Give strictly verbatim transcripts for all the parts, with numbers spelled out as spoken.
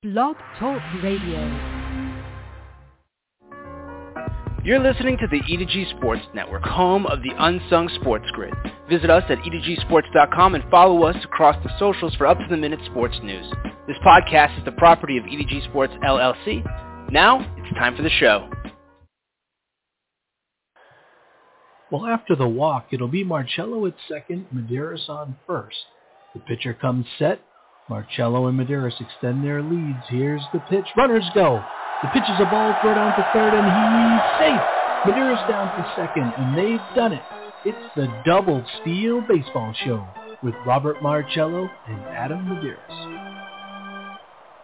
Blog Talk Radio. You're listening to the E two G Sports Network, home of the Unsung Sports Grid. Visit us at e two g sports dot com and follow us across the socials for up-to-the-minute sports news. This podcast is the property of E two G Sports, L L C. Now, it's time for the show. Well, after the walk, it'll be Marcello at second, Medeiros on first. The pitcher comes set. Marcello and Medeiros extend their leads. Here's the pitch. Runners go. The pitch is a ball throw down to third, and he's safe. Medeiros down to second, and they've done it. It's the Double Steal Baseball Show with Robert Marcello and Adam Medeiros.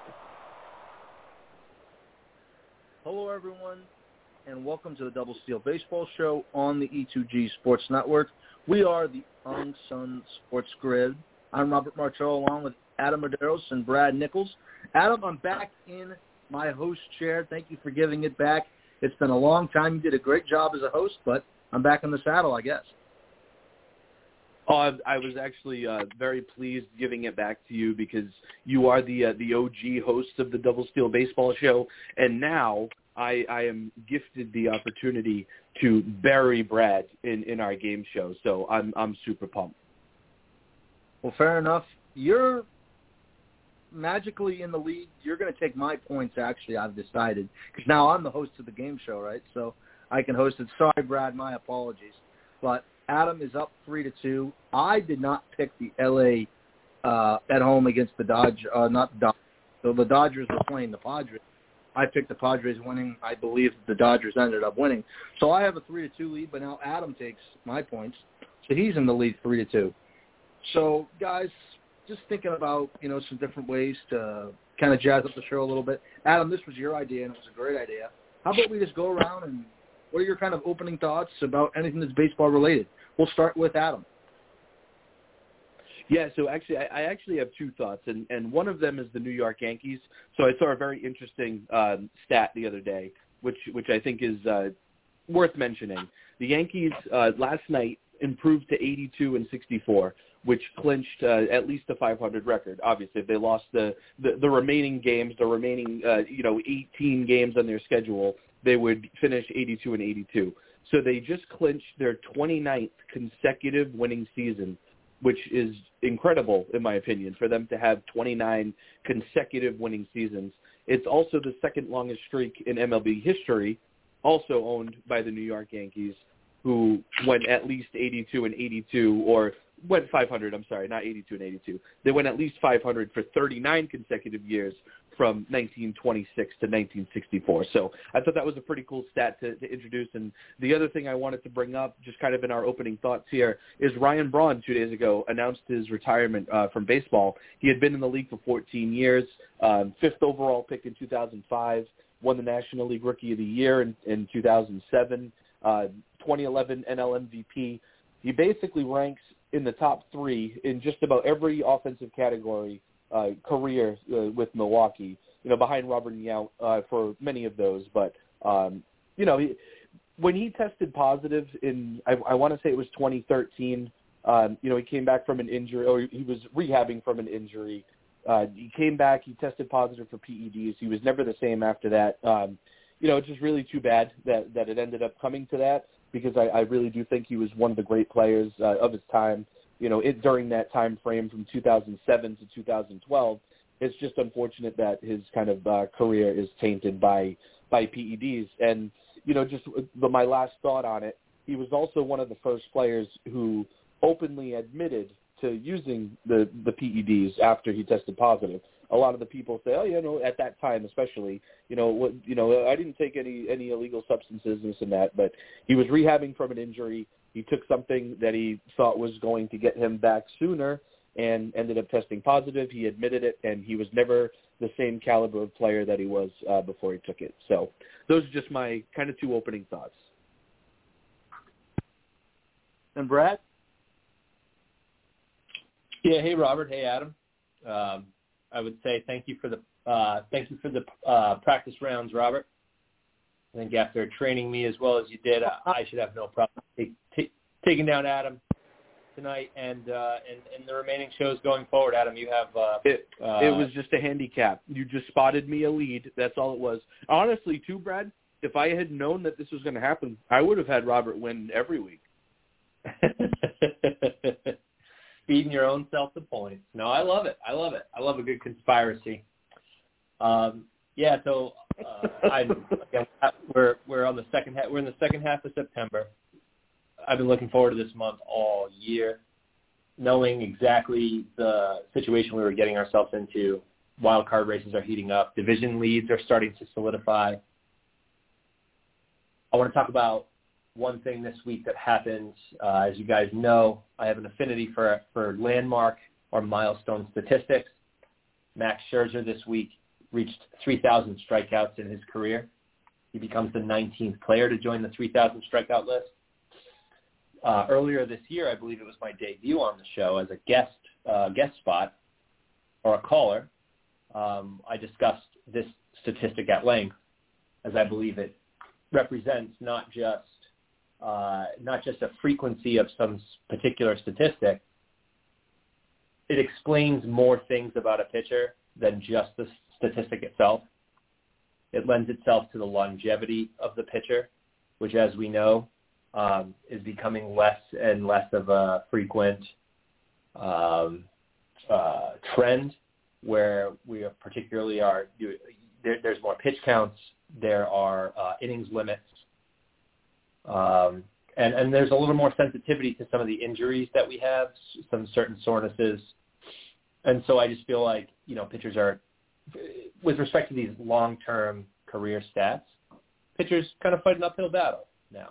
Hello, everyone, and welcome to the Double Steal Baseball Show on the E two G Sports Network. We are the Unsung Sports Grid. I'm Robert Marcello along with Adam Medeiros and Brad Nichols. Adam, I'm back in my host chair. Thank you for giving it back. It's been a long time. You did a great job as a host, but I'm back in the saddle, I guess. Oh, I, I was actually uh, very pleased giving it back to you because you are the uh, the O G host of the Double Steal Baseball Show, and now I, I am gifted the opportunity to bury Brad in, in our game show. So I'm I'm super pumped. Well, fair enough. You're magically in the lead. You're going to take my points, actually, I've decided, because now I'm the host of the game show, right? So I can host it. Sorry, Brad, my apologies. But Adam is up three to two. I did not pick the L A uh, at home against the Dodgers, uh, not the Dodgers. So the Dodgers were playing the Padres. I picked the Padres winning. I believe the Dodgers ended up winning. So I have a three to two lead, but now Adam takes my points. So he's in the lead three to two. So, guys, just thinking about, you know, some different ways to kind of jazz up the show a little bit. Adam, this was your idea, and it was a great idea. How about we just go around and what are your kind of opening thoughts about anything that's baseball-related? We'll start with Adam. Yeah, so actually, I, I actually have two thoughts, and, and one of them is the New York Yankees. So I saw a very interesting um, stat the other day, which which I think is uh, worth mentioning. The Yankees uh, last night improved to eighty-two and sixty-four, which clinched uh, at least a five hundred record. Obviously, if they lost the, the, the remaining games, the remaining uh, you know eighteen games on their schedule, they would finish eighty-two and eighty-two. So they just clinched their twenty-ninth consecutive winning season, which is incredible, in my opinion, for them to have twenty-nine consecutive winning seasons. It's also the second longest streak in M L B history, also owned by the New York Yankees, who went at least eighty-two and eighty-two, or went five hundred, I'm sorry, not eighty-two and eighty-two. They went at least five hundred for thirty-nine consecutive years from nineteen twenty-six to nineteen sixty-four. So I thought that was a pretty cool stat to, to introduce. And the other thing I wanted to bring up, just kind of in our opening thoughts here, is Ryan Braun two days ago announced his retirement uh, from baseball. He had been in the league for fourteen years, um, fifth overall pick in two thousand five, won the National League Rookie of the Year in, in two thousand seven, uh, twenty eleven N L M V P. He basically ranks in the top three in just about every offensive category uh, career uh, with Milwaukee, you know, behind Robert Yount uh, for many of those. But, um, you know, he, when he tested positive in, I, I want to say it was twenty thirteen, um, you know, he came back from an injury, or he was rehabbing from an injury. Uh, he came back, he tested positive for P E Ds. He was never the same after that. Um, you know, it's just really too bad that, that it ended up coming to that, because I, I really do think he was one of the great players uh, of his time, you know, it, during that time frame from two thousand seven to two thousand twelve. It's just unfortunate that his kind of uh, career is tainted by by P E Ds. And, you know, just the, my last thought on it, he was also one of the first players who openly admitted to using the, the P E Ds after he tested positive. A lot of the people say, oh, you know, at that time especially, you know, what, you know, I didn't take any, any illegal substances, this and that, but he was rehabbing from an injury. He took something that he thought was going to get him back sooner and ended up testing positive. He admitted it, and he was never the same caliber of player that he was uh, before he took it. So those are just my kind of two opening thoughts. And Brad? Yeah, hey, Robert. Hey, Adam. Um, I would say thank you for the uh, thank you for the uh, practice rounds, Robert. I think after training me as well as you did, I, I should have no problem take, take, taking down Adam tonight and, uh, and and the remaining shows going forward. Adam, you have uh, it. Uh, it was just a handicap. You just spotted me a lead. That's all it was. Honestly, too, Brad, if I had known that this was going to happen, I would have had Robert win every week. Feeding your own self the points. No, I love it. I love it. I love a good conspiracy. Um, yeah. So uh, I'm, again, we're we're on the second half. We're in the second half of September. I've been looking forward to this month all year, knowing exactly the situation we were getting ourselves into. Wild card races are heating up. Division leads are starting to solidify. I want to talk about one thing this week that happened. Uh, as you guys know, I have an affinity for, for landmark or milestone statistics. Max Scherzer this week reached three thousand strikeouts in his career. He becomes the nineteenth player to join the three thousand strikeout list. Uh, earlier this year, I believe it was my debut on the show as a guest uh, guest spot or a caller. Um, I discussed this statistic at length, as I believe it represents not just uh, not just a frequency of some particular statistic. It explains more things about a pitcher than just the statistic itself. It lends itself to the longevity of the pitcher, which, as we know, Um, is becoming less and less of a frequent um, uh, trend, where we are particularly are there, there's more pitch counts, there are uh, innings limits, um, and and there's a little more sensitivity to some of the injuries that we have, some certain sorenesses, and so I just feel like, you know, pitchers are, with respect to these long-term career stats, pitchers kind of fight an uphill battle now.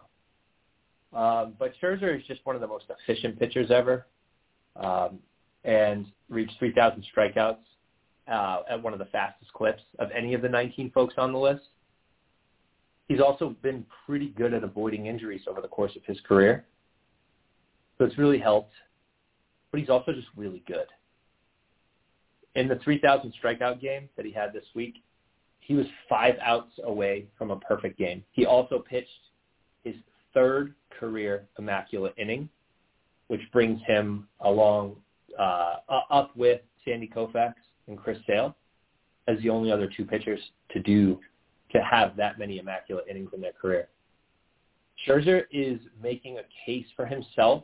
Um, but Scherzer is just one of the most efficient pitchers ever, um, and reached three thousand strikeouts uh, at one of the fastest clips of any of the nineteen folks on the list. He's also been pretty good at avoiding injuries over the course of his career, so it's really helped. But he's also just really good. In the three thousand strikeout game that he had this week, he was five outs away from a perfect game. He also pitched his third career immaculate inning, which brings him along uh, up with Sandy Koufax and Chris Sale as the only other two pitchers to do to have that many immaculate innings in their career. Scherzer is making a case for himself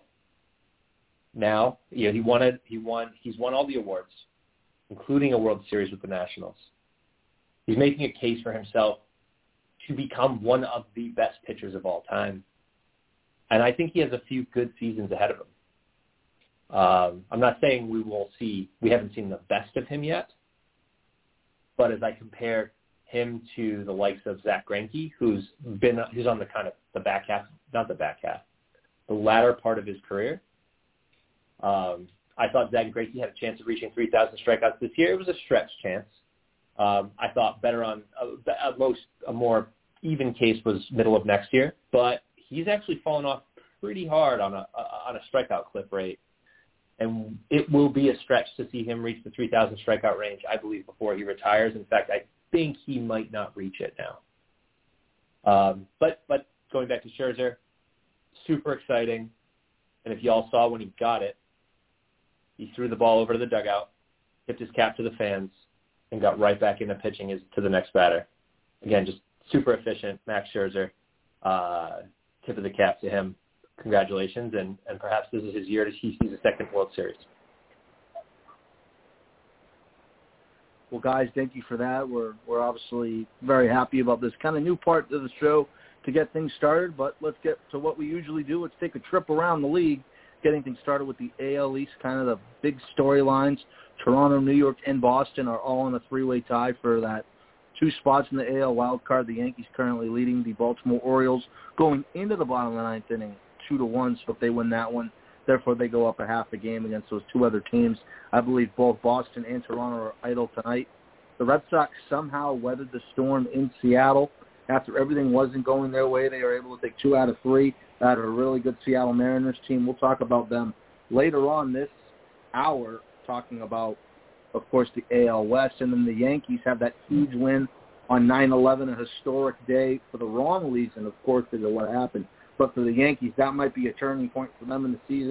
now. You know, he wanted he won he's won all the awards, including a World Series with the Nationals. He's making a case for himself to become one of the best pitchers of all time. And I think he has a few good seasons ahead of him. Um, I'm not saying we will see, we haven't seen the best of him yet, but as I compare him to the likes of Zach Greinke, who's been, who's on the kind of the back half, not the back half, the latter part of his career, um, I thought Zach Greinke had a chance of reaching three thousand strikeouts this year. It was a stretch chance. Um, I thought better on, uh, at most, a more even case was middle of next year, but he's actually fallen off pretty hard on a on a strikeout clip rate, and it will be a stretch to see him reach the three thousand strikeout range, I believe, before he retires. In fact, I think he might not reach it now. Um, but but going back to Scherzer, super exciting, and if y'all saw when he got it, he threw the ball over to the dugout, tipped his cap to the fans, and got right back into pitching his, to the next batter. Again, just super efficient, Max Scherzer. Uh, tip of the cap to him. Congratulations, and, and perhaps this is his year to he sees a second World Series. Well, guys, thank you for that. We're we're obviously very happy about this kind of new part of the show to get things started, but let's get to what we usually do. Let's take a trip around the league, getting things started with the A L East, kind of the big storylines. Toronto, New York, and Boston are all in a three-way tie for that two spots in the A L wild card. The Yankees currently leading the Baltimore Orioles going into the bottom of the ninth inning, two to one. So if they win that one, therefore they go up a half a game against those two other teams. I believe both Boston and Toronto are idle tonight. The Red Sox somehow weathered the storm in Seattle. After everything wasn't going their way, they were able to take two out of three out of a really good Seattle Mariners team. We'll talk about them later on this hour, talking about, of course, the A L West. And then the Yankees have that huge win on nine eleven, a historic day for the wrong reason, of course, because of what happened. But for the Yankees, that might be a turning point for them in the season.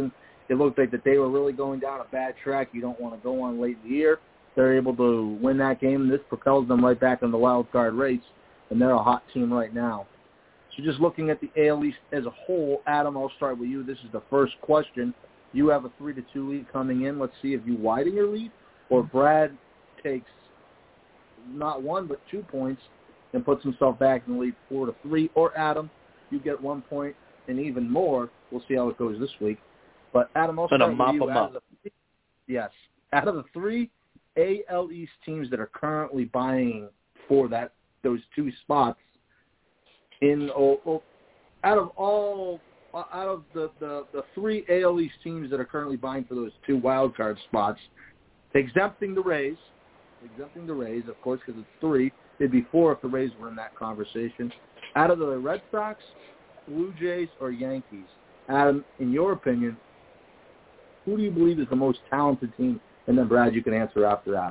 it looked like that they were really going down a bad track you don't want to go on late in the year. They're able to win that game, and this propels them right back in the wild card race, and they're a hot team right now. So just looking at the A L East as a whole, Adam, I'll start with you. This is the first question. You have a three to two lead coming in. Let's see if you widen your lead, or Brad takes not one but two points and puts himself back in the lead four to three. Or Adam, you get one point and even more. We'll see how it goes this week. But Adam, I'll start and with you. them Out of the, yes, out of the three A L East teams that are currently vying for that those two spots, in oh, oh, out of all out of the, the, the three A L East teams that are currently vying for those two wild card spots, exempting the Rays, exempting the Rays, of course, because it's three. It'd be four if the Rays were in that conversation. Out of the Red Sox, Blue Jays, or Yankees, Adam, in your opinion, who do you believe is the most talented team? And then, Brad, you can answer after that.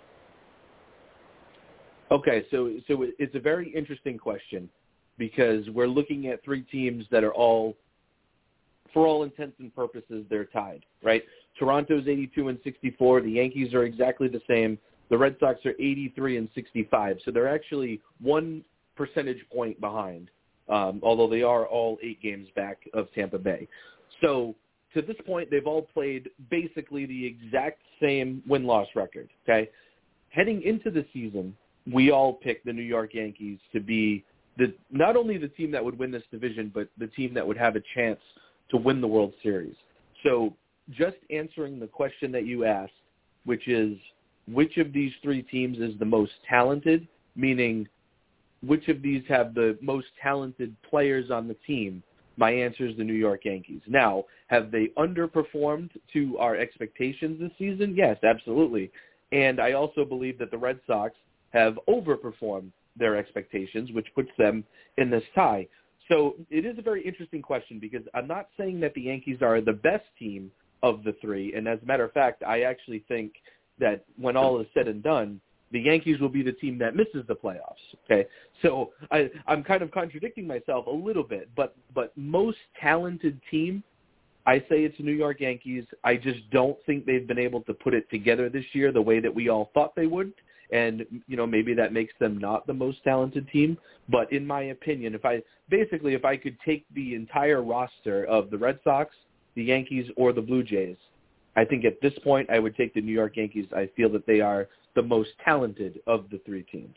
Okay, so so it's a very interesting question because we're looking at three teams that are all, for all intents and purposes, they're tied, right? Toronto's eighty-two and sixty-four. The Yankees are exactly the same. The Red Sox are eighty-three and sixty-five. So they're actually one percentage point behind, um, although they are all eight games back of Tampa Bay. So to this point, they've all played basically the exact same win-loss record, okay? Heading into the season, we all picked the New York Yankees to be the not only the team that would win this division, but the team that would have a chance to win the World Series. So just answering the question that you asked, which is which of these three teams is the most talented, meaning which of these have the most talented players on the team, my answer is the New York Yankees. Now, have they underperformed to our expectations this season? Yes, absolutely. And I also believe that the Red Sox have overperformed their expectations, which puts them in this tie. So it is a very interesting question because I'm not saying that the Yankees are the best team of the three. And as a matter of fact, I actually think that when all is said and done, the Yankees will be the team that misses the playoffs. Okay, so I, I'm kind of contradicting myself a little bit, but but most talented team, I say it's the New York Yankees. I just don't think they've been able to put it together this year the way that we all thought they would, and you know maybe that makes them not the most talented team. But in my opinion, if I basically if I could take the entire roster of the Red Sox, the Yankees, or the Blue Jays, I think at this point I would take the New York Yankees. I feel that they are the most talented of the three teams.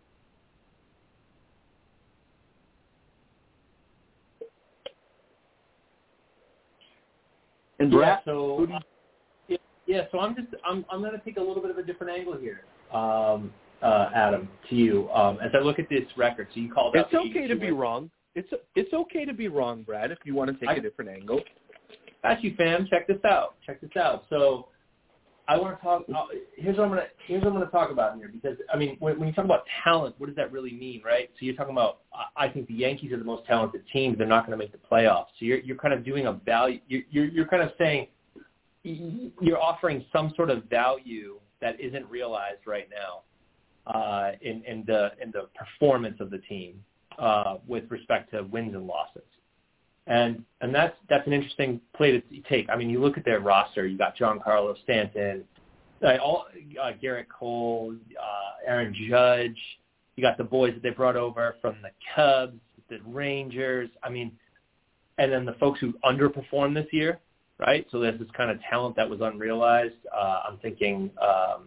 And yeah, so uh, yeah, yeah, so I'm just I'm I'm going to take a little bit of a different angle here, um, uh, Adam, to you. Um, as I look at this record, so you called out. It's okay to be wrong. It's it's okay to be wrong, Brad. If you want to take I, a different angle. Got you, fam. Check this out. Check this out. So I want to talk. Uh, here's what I'm gonna. Here's what I'm gonna talk about here because I mean, when, when you talk about talent, what does that really mean, right? So you're talking about. I think the Yankees are the most talented team. They're not going to make the playoffs. So you're you're kind of doing a value. You're you're, you're kind of saying you're offering some sort of value that isn't realized right now uh, in in the in the performance of the team uh, with respect to wins and losses. And and that's that's an interesting play to take. I mean, you look at their roster. You got Giancarlo Stanton, uh, all uh, Garrett Cole, uh, Aaron Judge. You got the boys that they brought over from the Cubs, the Rangers. I mean, and then the folks who underperformed this year, right? So there's this kind of talent that was unrealized. Uh, I'm thinking um,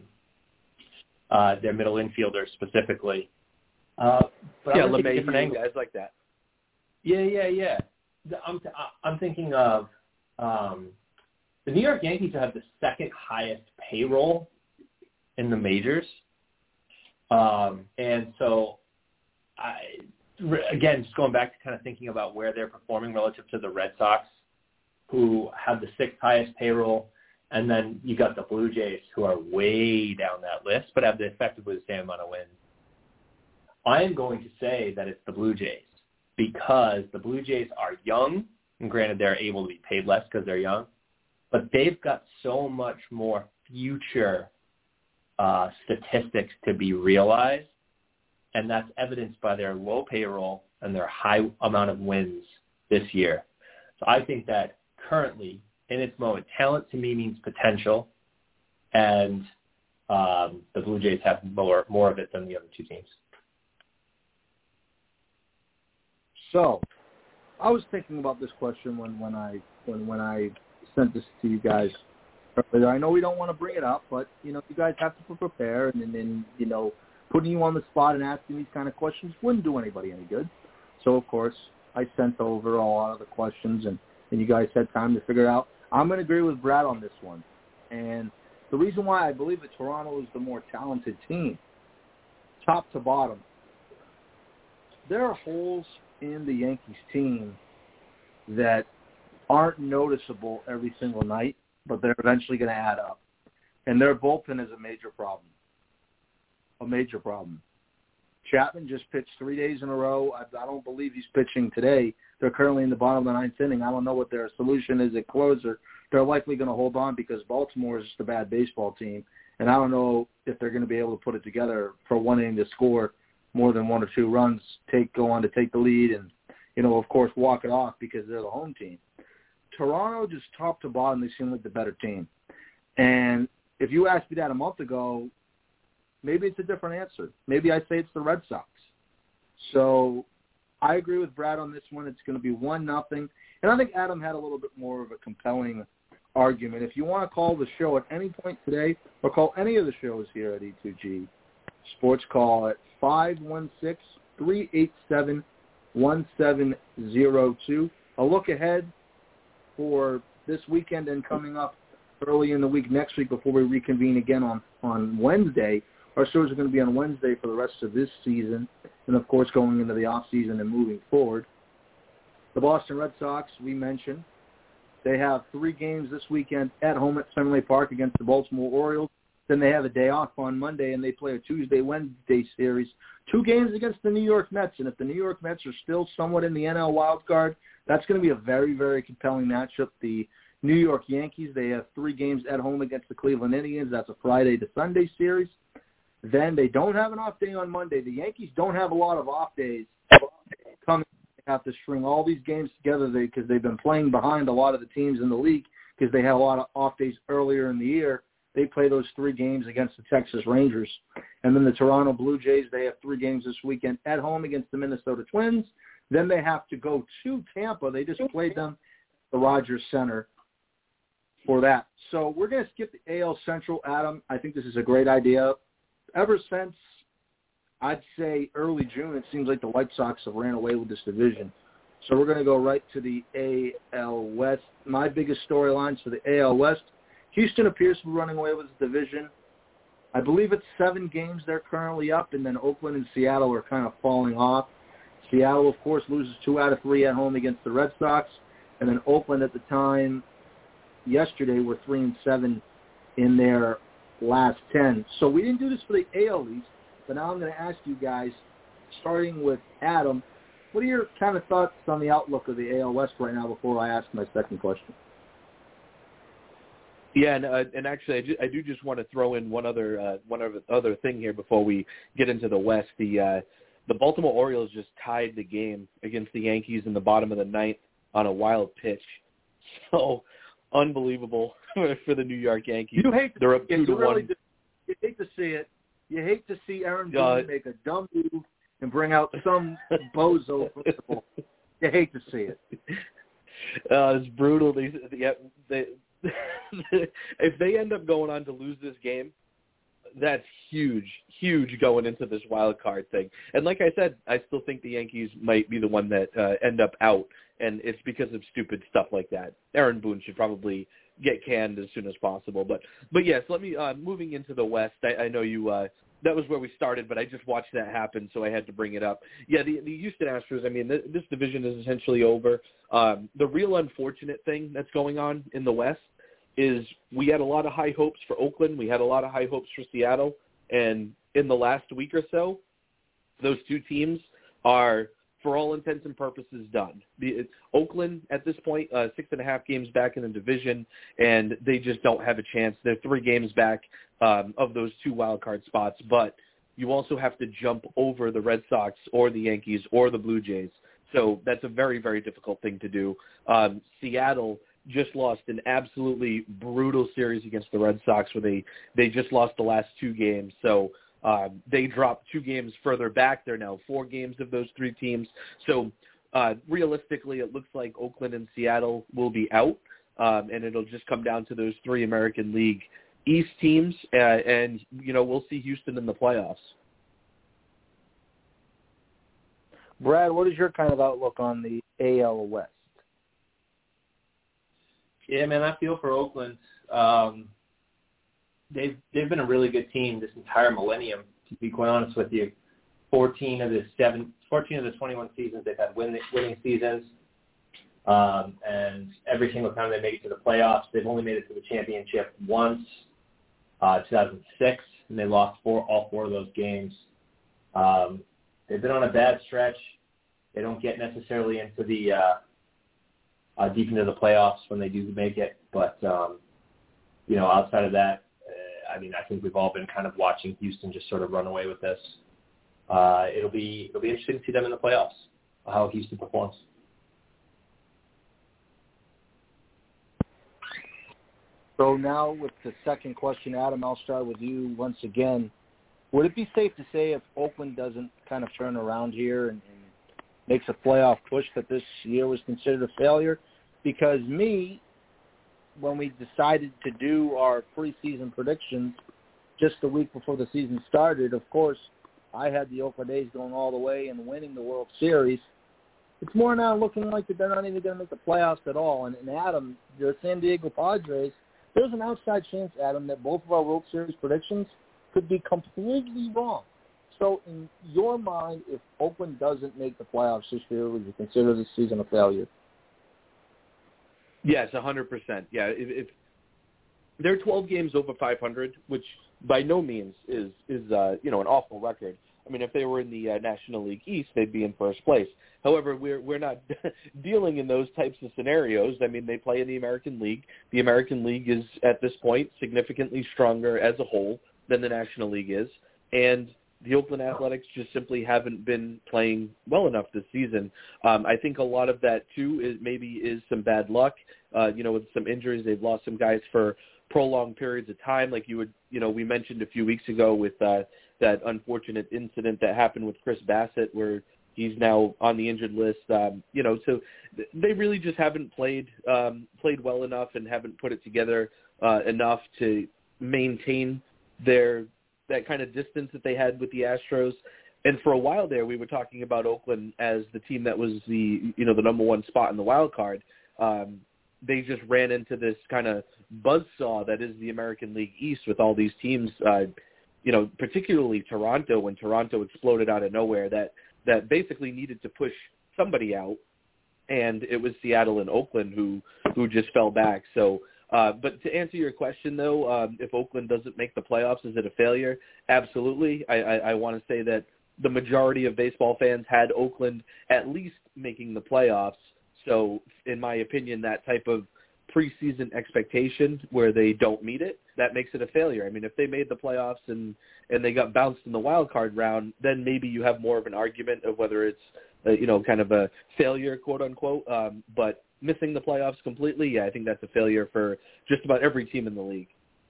uh, their middle infielders specifically. Uh, but yeah, LeMahieu, guys like that. Yeah, yeah, yeah. I'm t- I'm thinking of um, the New York Yankees have the second highest payroll in the majors, um, and so I again just going back to kind of thinking about where they're performing relative to the Red Sox, who have the sixth highest payroll, and then you got the Blue Jays who are way down that list but have the effectively the same amount of wins. I am going to say that it's the Blue Jays. Because the Blue Jays are young, and granted they're able to be paid less because they're young, but they've got so much more future uh, statistics to be realized, and that's evidenced by their low payroll and their high amount of wins this year. So I think that currently in its moment. Talent to me means potential, and um, the Blue Jays have more more of it than the other two teams. So, I was thinking about this question when, when I when when I sent this to you guys earlier. I know we don't want to bring it up, but you know, you guys have to prepare, and then you know, putting you on the spot and asking these kind of questions wouldn't do anybody any good. So, of course, I sent over a lot of the questions, and, and you guys had time to figure it out. I'm going to agree with Brad on this one. And the reason why I believe that Toronto is the more talented team, top to bottom, there are holes in the Yankees team that aren't noticeable every single night, but they're eventually going to add up. And their bullpen is a major problem. A major problem. Chapman just pitched three days in a row. I, I don't believe he's pitching today. They're currently in the bottom of the ninth inning. I don't know what their solution is at closer. They're likely going to hold on because Baltimore is just a bad baseball team, and I don't know if they're going to be able to put it together for one inning to score more than one or two runs, take go on to take the lead, and, you know, of course, walk it off because they're the home team. Toronto, just top to bottom, they seem like the better team. And if you asked me that a month ago, maybe it's a different answer. Maybe I say it's the Red Sox. So I agree with Brad on this one. It's going to be one nothing. And I think Adam had a little bit more of a compelling argument. If you want to call the show at any point today or call any of the shows here at E two G Sports, call at five one six, three eight seven, one seven zero two. A look ahead for this weekend and coming up early in the week next week before we reconvene again on, on Wednesday. Our shows are going to be on Wednesday for the rest of this season and, of course, going into the off-season and moving forward. The Boston Red Sox, we mentioned, they have three games this weekend at home at Fenway Park against the Baltimore Orioles. Then they have a day off on Monday, and they play a Tuesday-Wednesday series. Two games against the New York Mets, and if the New York Mets are still somewhat in the N L wild card, that's going to be a very, very compelling matchup. The New York Yankees, they have three games at home against the Cleveland Indians. That's a Friday to Sunday series. Then they don't have an off day on Monday. The Yankees don't have a lot of off days coming. They have to string all these games together because they, they've been playing behind a lot of the teams in the league because they had a lot of off days earlier in the year. They play those three games against the Texas Rangers. And then the Toronto Blue Jays, they have three games this weekend at home against the Minnesota Twins. Then they have to go to Tampa. They just played them at the Rogers Center for that. So we're going to skip the A L Central, Adam. I think this is a great idea. Ever since, I'd say, early June, it seems like the White Sox have ran away with this division. So we're going to go right to the A L West. My biggest storylines for the A L West, Houston appears to be running away with the division. I believe it's seven games they're currently up, and then Oakland and Seattle are kind of falling off. Seattle, of course, loses two out of three at home against the Red Sox, and then Oakland at the time yesterday were three and seven in their last ten. So we didn't do this for the A L East, but now I'm going to ask you guys, starting with Adam, what are your kind of thoughts on the outlook of the A L West right now before I ask my second question? Yeah, and, uh, and actually, I do, I do just want to throw in one other uh, one other, other thing here before we get into the West. The uh, the Baltimore Orioles just tied the game against the Yankees in the bottom of the ninth on a wild pitch. So unbelievable for the New York Yankees. You hate to They're up see two it. to You really one. do. You hate to see it. You hate to see Aaron Boone Uh, make a dumb move and bring out some bozo principal. You hate to see it. Uh, it's brutal. They, yeah, they, if they end up going on to lose this game, that's huge, huge going into this wild card thing. And like I said, I still think the Yankees might be the one that uh, end up out, and it's because of stupid stuff like that. Aaron Boone should probably get canned as soon as possible. But but yes, let me uh, moving into the West. I, I know you. Uh, that was where we started, but I just watched that happen, so I had to bring it up. Yeah, the, the Houston Astros. I mean, th- this division is essentially over. Um, the real unfortunate thing that's going on in the West is we had a lot of high hopes for Oakland. We had a lot of high hopes for Seattle. And in the last week or so, those two teams are, for all intents and purposes, done. The, Oakland, at this point, uh, six and a half games back in the division, and they just don't have a chance. They're three games back um, of those two wild card spots. But you also have to jump over the Red Sox or the Yankees or the Blue Jays. So that's a very, very difficult thing to do. Um, Seattle just lost an absolutely brutal series against the Red Sox where they, they just lost the last two games. So uh, they dropped two games further back. They're now four games of those three teams. So uh, realistically, it looks like Oakland and Seattle will be out, um, and it'll just come down to those three American League East teams, uh, and, you know, we'll see Houston in the playoffs. Brad, what is your kind of outlook on the A L West? Yeah, man, I feel for Oakland. Um, they've they've been a really good team this entire millennium, to be quite honest with you. fourteen of the seven, fourteen of the twenty-one seasons, they've had win, winning seasons. Um, and every single time they make it to the playoffs, they've only made it to the championship once, uh, two thousand six, and they lost four, all four of those games. Um, they've been on a bad stretch. They don't get necessarily into the uh, uh, deep into the playoffs when they do make it. But, um, you know, outside of that, uh, I mean, I think we've all been kind of watching Houston just sort of run away with this. Uh, it'll be it'll be interesting to see them in the playoffs, how Houston performs. So now with the second question, Adam, I'll start with you once again. Would it be safe to say if Oakland doesn't kind of turn around here and, and makes a playoff push that this year was considered a failure? Because me, when we decided to do our preseason predictions just the week before the season started, of course, I had the Oakland A's going all the way and winning the World Series. It's more now looking like they're not even going to make the playoffs at all. And, and Adam, the San Diego Padres, there's an outside chance, Adam, that both of our World Series predictions could be completely wrong. So in your mind, if Oakland doesn't make the playoffs this year, would you consider this season a failure? Yes, one hundred percent. Yeah, if, if they're twelve games over five hundred, which by no means is, is uh, you know, an awful record. I mean, if they were in the uh, National League East, they'd be in first place. However, we're we're not dealing in those types of scenarios. I mean, they play in the American League. The American League is, at this point, significantly stronger as a whole than the National League is. And the Oakland Athletics just simply haven't been playing well enough this season. Um, I think a lot of that, too, is maybe is some bad luck. Uh, you know, with some injuries, they've lost some guys for prolonged periods of time, like you would, you know, we mentioned a few weeks ago with uh, that unfortunate incident that happened with Chris Bassett, where he's now on the injured list. Um, you know, so th- they really just haven't played um, played well enough and haven't put it together uh, enough to maintain their that kind of distance that they had with the Astros. And for a while there, we were talking about Oakland as the team that was the, you know, the number one spot in the wild card. Um, they just ran into this kind of buzzsaw that is the American League East with all these teams, uh, you know, particularly Toronto, when Toronto exploded out of nowhere, that, that basically needed to push somebody out. And it was Seattle and Oakland who, who just fell back. So, uh, but to answer your question, though, um, if Oakland doesn't make the playoffs, is it a failure? Absolutely. I, I, I want to say that the majority of baseball fans had Oakland at least making the playoffs. So, in my opinion, that type of preseason expectation where they don't meet it, that makes it a failure. I mean, if they made the playoffs and, and they got bounced in the wild card round, then maybe you have more of an argument of whether it's, uh, you know, kind of a failure, quote unquote. Um, but missing the playoffs completely, yeah, I think that's a failure for just about every team in the league.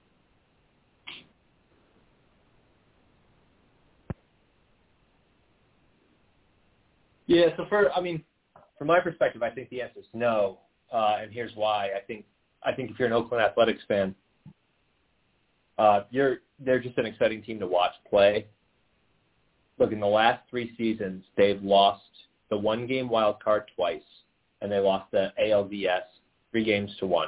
Yeah, so for, I mean, from my perspective, I think the answer is no, uh, and here's why. I think I think if you're an Oakland Athletics fan, uh, you're they're just an exciting team to watch play. Look, in the last three seasons, they've lost the one-game wild card twice, and they lost the A L D S three games to one.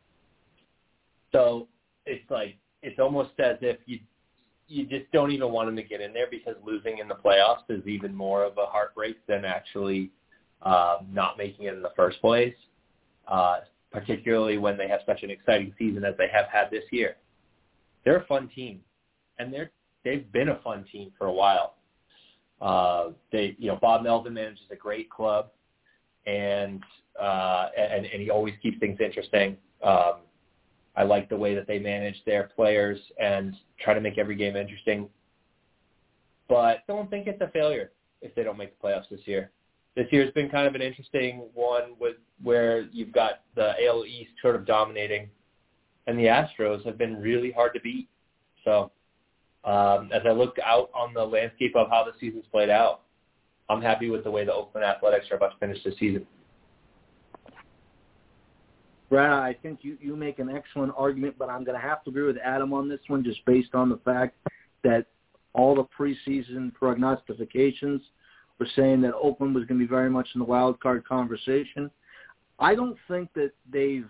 So it's like it's almost as if you you just don't even want them to get in there, because losing in the playoffs is even more of a heartbreak than actually uh, not making it in the first place, uh, particularly when they have such an exciting season as they have had this year. They're a fun team, and they're they've been a fun team for a while. Uh, they, you know, Bob Melvin manages a great club, and uh, and and he always keeps things interesting. Um, I like the way that they manage their players and try to make every game interesting. But don't think it's a failure if they don't make the playoffs this year. this year's been kind of an interesting one with where you've got the A L East sort of dominating, and the Astros have been really hard to beat. So um, as I look out on the landscape of how the season's played out, I'm happy with the way the Oakland Athletics are about to finish the season. Brad, I think you, you make an excellent argument, but I'm going to have to agree with Adam on this one just based on the fact that all the preseason prognostications were saying that Oakland was going to be very much in the wild card conversation. I don't think that they've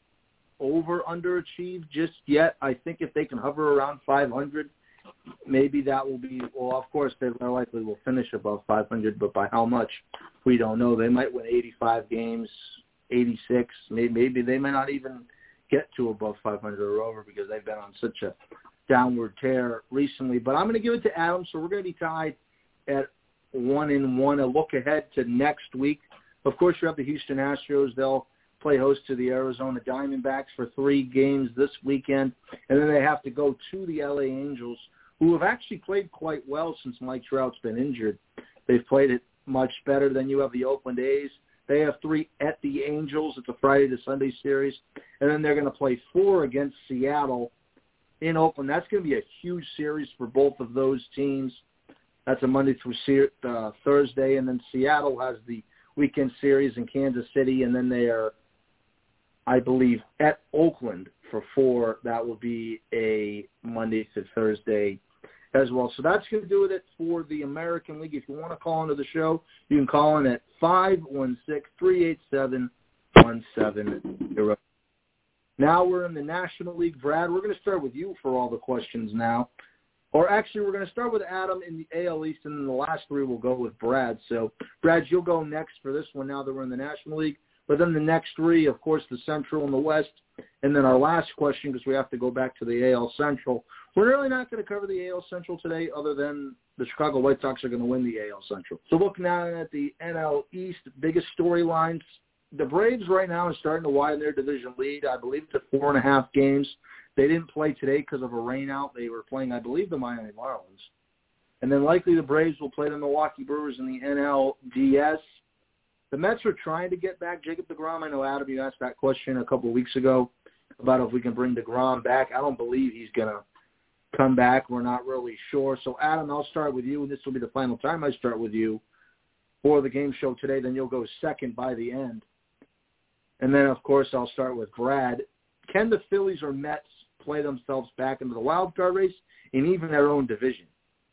over-underachieved just yet. I think if they can hover around five hundred, maybe that will be, well, of course, they more likely will finish above five hundred, but by how much, we don't know. They might win eighty-five games, eighty-six. Maybe, maybe they may not even get to above five hundred or over because they've been on such a downward tear recently. But I'm going to give it to Adam, so we're going to be tied at one and one. A look ahead to next week. Of course, you have the Houston Astros. They'll play host to the Arizona Diamondbacks for three games this weekend, and then they have to go to the L A Angels, who have actually played quite well since Mike Trout's been injured. They've played it much better than you have the Oakland A's. They have three at the Angels. It's a Friday to Sunday series, and then they're going to play four against Seattle in Oakland. That's going to be a huge series for both of those teams. That's a Monday through uh, Thursday, and then Seattle has the weekend series in Kansas City, and then they are, I believe, at Oakland for four. That will be a Monday to Thursday as well. So that's going to do it for the American League. If you want to call into the show, you can call in at five one six, three eight seven, one seven zero. Now we're in the National League. Brad, we're going to start with you for all the questions now. Or actually, we're going to start with Adam in the A L East, and then the last three will go with Brad. So, Brad, you'll go next for this one now that we're in the National League. But then the next three, of course, the Central and the West. And then our last question, because we have to go back to the A L Central. We're really not going to cover the A L Central today other than the Chicago White Sox are going to win the A L Central. So looking now at the N L East, biggest storylines. The Braves right now are starting to widen their division lead. I believe to four and a half games. They didn't play today because of a rainout. They were playing, I believe, the Miami Marlins. And then likely the Braves will play the Milwaukee Brewers in the N L D S. The Mets are trying to get back Jacob deGrom. I know, Adam, you asked that question a couple of weeks ago about if we can bring deGrom back. I don't believe he's going to come back. We're not really sure. So, Adam, I'll start with you, and this will be the final time I start with you for the game show today. Then you'll go second by the end. And then, of course, I'll start with Brad. Can the Phillies or Mets play themselves back into the wild card race in even their own division?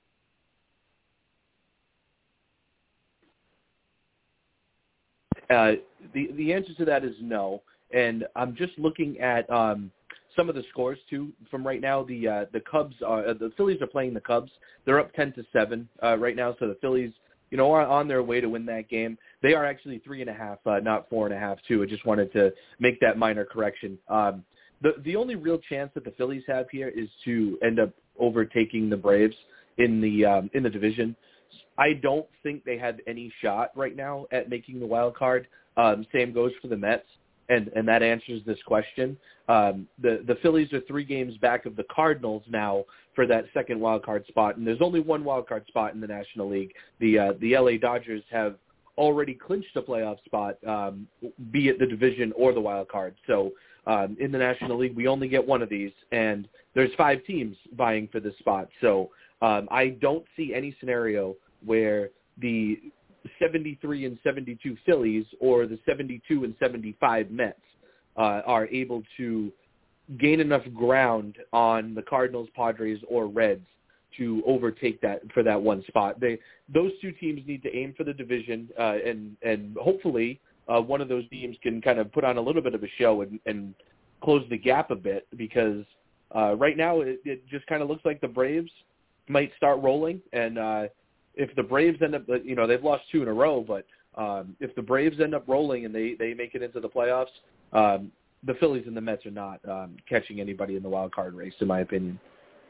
Uh, the the answer to that is no. And I'm just looking at um, some of the scores too from right now. The uh, the Cubs are the Phillies are playing the Cubs. They're up ten to seven uh, right now. So the Phillies, you know, are on their way to win that game. They are actually three and a half, uh, not four and a half too. I just wanted to make that minor correction. Um, The the only real chance that the Phillies have here is to end up overtaking the Braves in the um, in the division. I don't think they have any shot right now at making the wild card. Um, same goes for the Mets, and, and that answers this question. Um, the the Phillies are three games back of the Cardinals now for that second wild card spot, and there's only one wild card spot in the National League. The uh, the L A Dodgers have already clinched a playoff spot, um, be it the division or the wild card. So. Um, in the National League, we only get one of these, and there's five teams vying for this spot. So um, I don't see any scenario where the seventy-three and seventy-two Phillies or the seventy-two and seventy-five Mets uh, are able to gain enough ground on the Cardinals, Padres, or Reds to overtake that for that one spot. They those two teams need to aim for the division, uh, and and hopefully. Uh, one of those teams can kind of put on a little bit of a show and, and close the gap a bit because uh, right now it, it just kind of looks like the Braves might start rolling. And uh, if the Braves end up, you know, they've lost two in a row, but um, if the Braves end up rolling and they, they make it into the playoffs, um, the Phillies and the Mets are not um, catching anybody in the wild card race, in my opinion.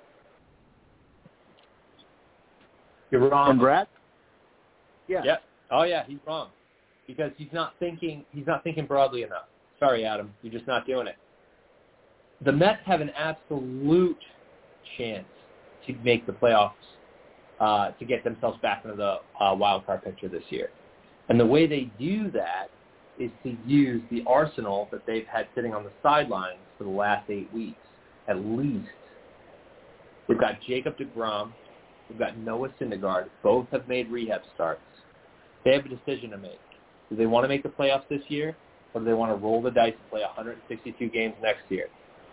You're wrong. And Brad? Yeah. Yep. Oh, yeah, he's wrong. Because he's not thinking he's not thinking broadly enough. Sorry, Adam, you're just not doing it. The Mets have an absolute chance to make the playoffs, uh, to get themselves back into the uh, wild card picture this year. And the way they do that is to use the arsenal that they've had sitting on the sidelines for the last eight weeks, at least. We've got Jacob deGrom. We've got Noah Syndergaard. Both have made rehab starts. They have a decision to make. Do they want to make the playoffs this year, or do they want to roll the dice and play one hundred sixty-two games next year?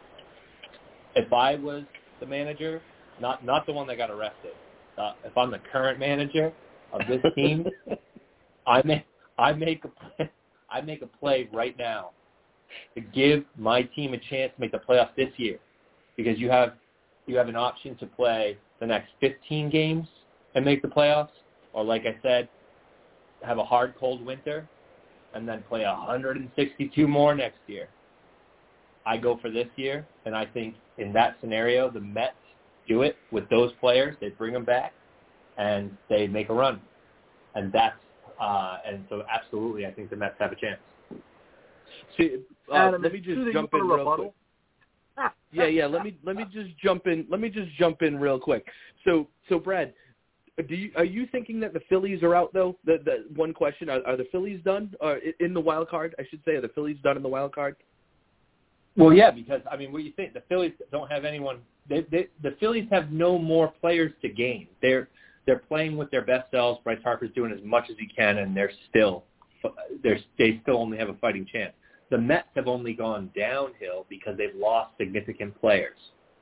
If I was the manager, not not the one that got arrested, uh, if I'm the current manager of this team, I make I make a play, I make a play right now to give my team a chance to make the playoffs this year, because you have you have an option to play the next fifteen games and make the playoffs, or like I said, have a hard, cold winter and then play one hundred sixty-two more next year. I go for this year, and I think in that scenario, the Mets do it with those players. They bring them back, and they make a run. And that's uh, and so absolutely, I think the Mets have a chance. See, uh, Adam, let me just you jump in real quick. Yeah, yeah. Let me let me just jump in. Let me just jump in real quick. So, so Brad, do you are you thinking that the Phillies are out though? The the one question: Are, are the Phillies done? Or in the wild card, I should say. Are the Phillies done in the wild card? Well, yeah, because I mean, what do you think? The Phillies don't have anyone. They, they, the Phillies have no more players to gain. They're they're playing with their best selves. Bryce Harper's doing as much as he can, and they're still they're they still only have a fighting chance. The Mets have only gone downhill because they've lost significant players.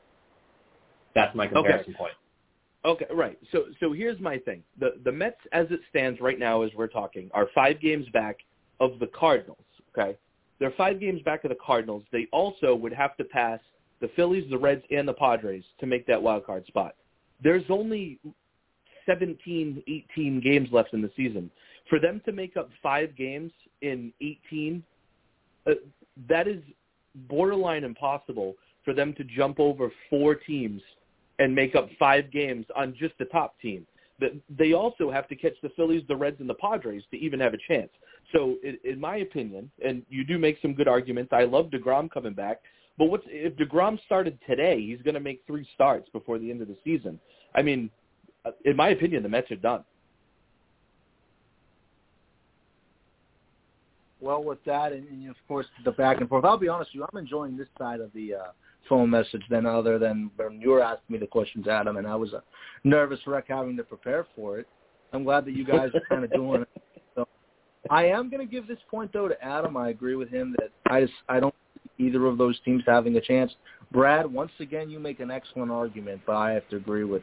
That's my comparison okay. point. Okay, right. So so here's my thing. The the Mets, as it stands right now, as we're talking, are five games back of the Cardinals. Okay, they're five games back of the Cardinals. They also would have to pass the Phillies, the Reds, and the Padres to make that wild card spot. There's only seventeen, eighteen games left in the season. For them to make up five games in eighteen, uh, that is borderline impossible for them to jump over four teams and make up five games on just the top team. They also have to catch the Phillies, the Reds, and the Padres to even have a chance. So in, in my opinion, and you do make some good arguments, I love DeGrom coming back, but what's, if DeGrom started today, he's going to make three starts before the end of the season. I mean, in my opinion, the Mets are done. Well, with that, and, and of course the back and forth, I'll be honest with you, I'm enjoying this side of the uh, phone message than other than when you were asking me the questions, Adam, and I was a nervous wreck having to prepare for it. I'm glad that you guys are kind of doing it. So I am going to give this point, though, to Adam. I agree with him that I just I don't see either of those teams having a chance. Brad, once again, you make an excellent argument, but I have to agree with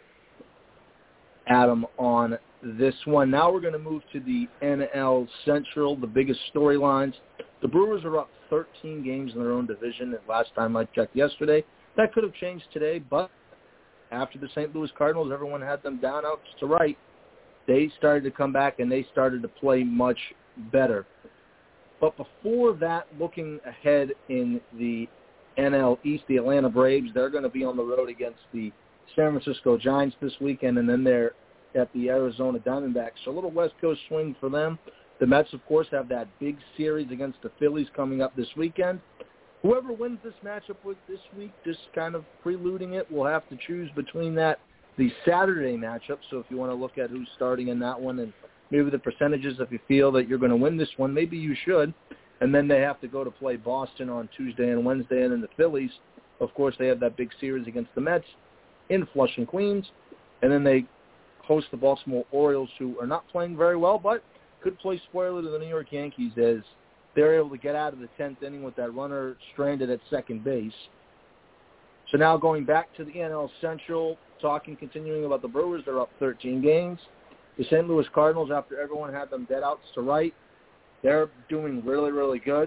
Adam on this one. Now we're going to move to the N L Central, the biggest storylines. The Brewers are up thirteen games in their own division. And last time I checked yesterday, that could have changed today, but after the Saint Louis Cardinals, everyone had them down out to right. They started to come back, and they started to play much better. But before that, looking ahead in the N L East, the Atlanta Braves, they're going to be on the road against the San Francisco Giants this weekend, and then they're at the Arizona Diamondbacks. So a little West Coast swing for them. The Mets, of course, have that big series against the Phillies coming up this weekend. Whoever wins this matchup with this week, just kind of preluding it, will have to choose between that, the Saturday matchup. So if you want to look at who's starting in that one and maybe the percentages, if you feel that you're going to win this one, maybe you should. And then they have to go to play Boston on Tuesday and Wednesday. And then the Phillies, of course, they have that big series against the Mets in Flushing, Queens. And then they host the Baltimore Orioles, who are not playing very well, but could play spoiler to the New York Yankees as they're able to get out of the tenth inning with that runner stranded at second base. So now going back to the N L Central, talking, continuing about the Brewers, they're up thirteen games. The Saint Louis Cardinals, after everyone had them dead outs to right, they're doing really, really good.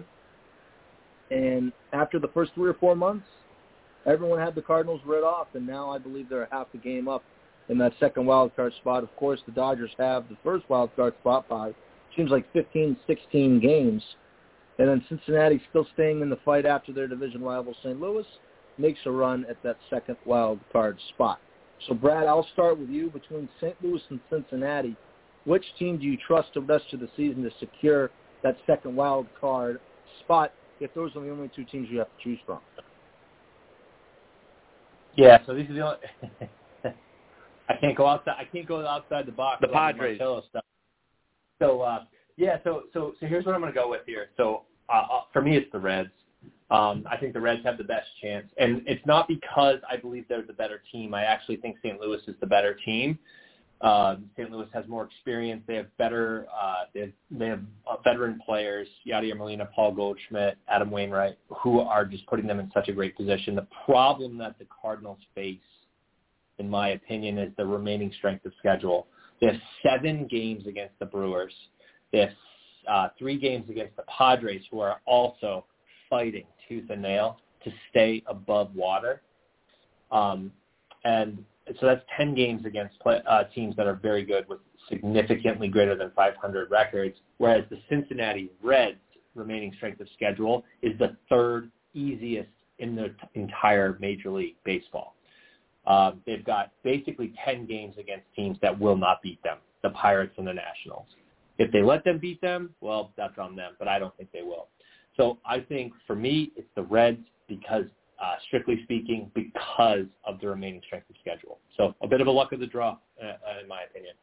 And after the first three or four months, everyone had the Cardinals read off, and now I believe they're half a game up in that second wild card spot. Of course, the Dodgers have the first wild card spot by, seems like fifteen, sixteen games. And then Cincinnati, still staying in the fight after their division rival Saint Louis, makes a run at that second wild card spot. So, Brad, I'll start with you. Between Saint Louis and Cincinnati, which team do you trust the rest of the season to secure that second wild card spot if those are the only two teams you have to choose from? Yeah, so these are the only I can't go outside. I can't go outside the box. The Padres. Stuff. So uh, Yeah, so so so here's what I'm going to go with here. So uh, uh, for me, it's the Reds. Um, I think the Reds have the best chance, and it's not because I believe they're the better team. I actually think Saint Louis is the better team. Um, Saint Louis has more experience. They have better. Uh, they have, they have uh, veteran players: Yadier Molina, Paul Goldschmidt, Adam Wainwright, who are just putting them in such a great position. The problem that the Cardinals face, in my opinion, is the remaining strength of schedule. They have seven games against the Brewers. They have uh, three games against the Padres, who are also fighting tooth and nail to stay above water. Um, and so that's ten games against play, uh, teams that are very good with significantly greater than five hundred records, whereas the Cincinnati Reds' remaining strength of schedule is the third easiest in the entire Major League Baseball. Uh, they've got basically ten games against teams that will not beat them, the Pirates and the Nationals. If they let them beat them, well, that's on them, but I don't think they will. So I think for me, it's the Reds because, uh, strictly speaking, because of the remaining strength of schedule. So a bit of a luck of the draw, uh, in my opinion.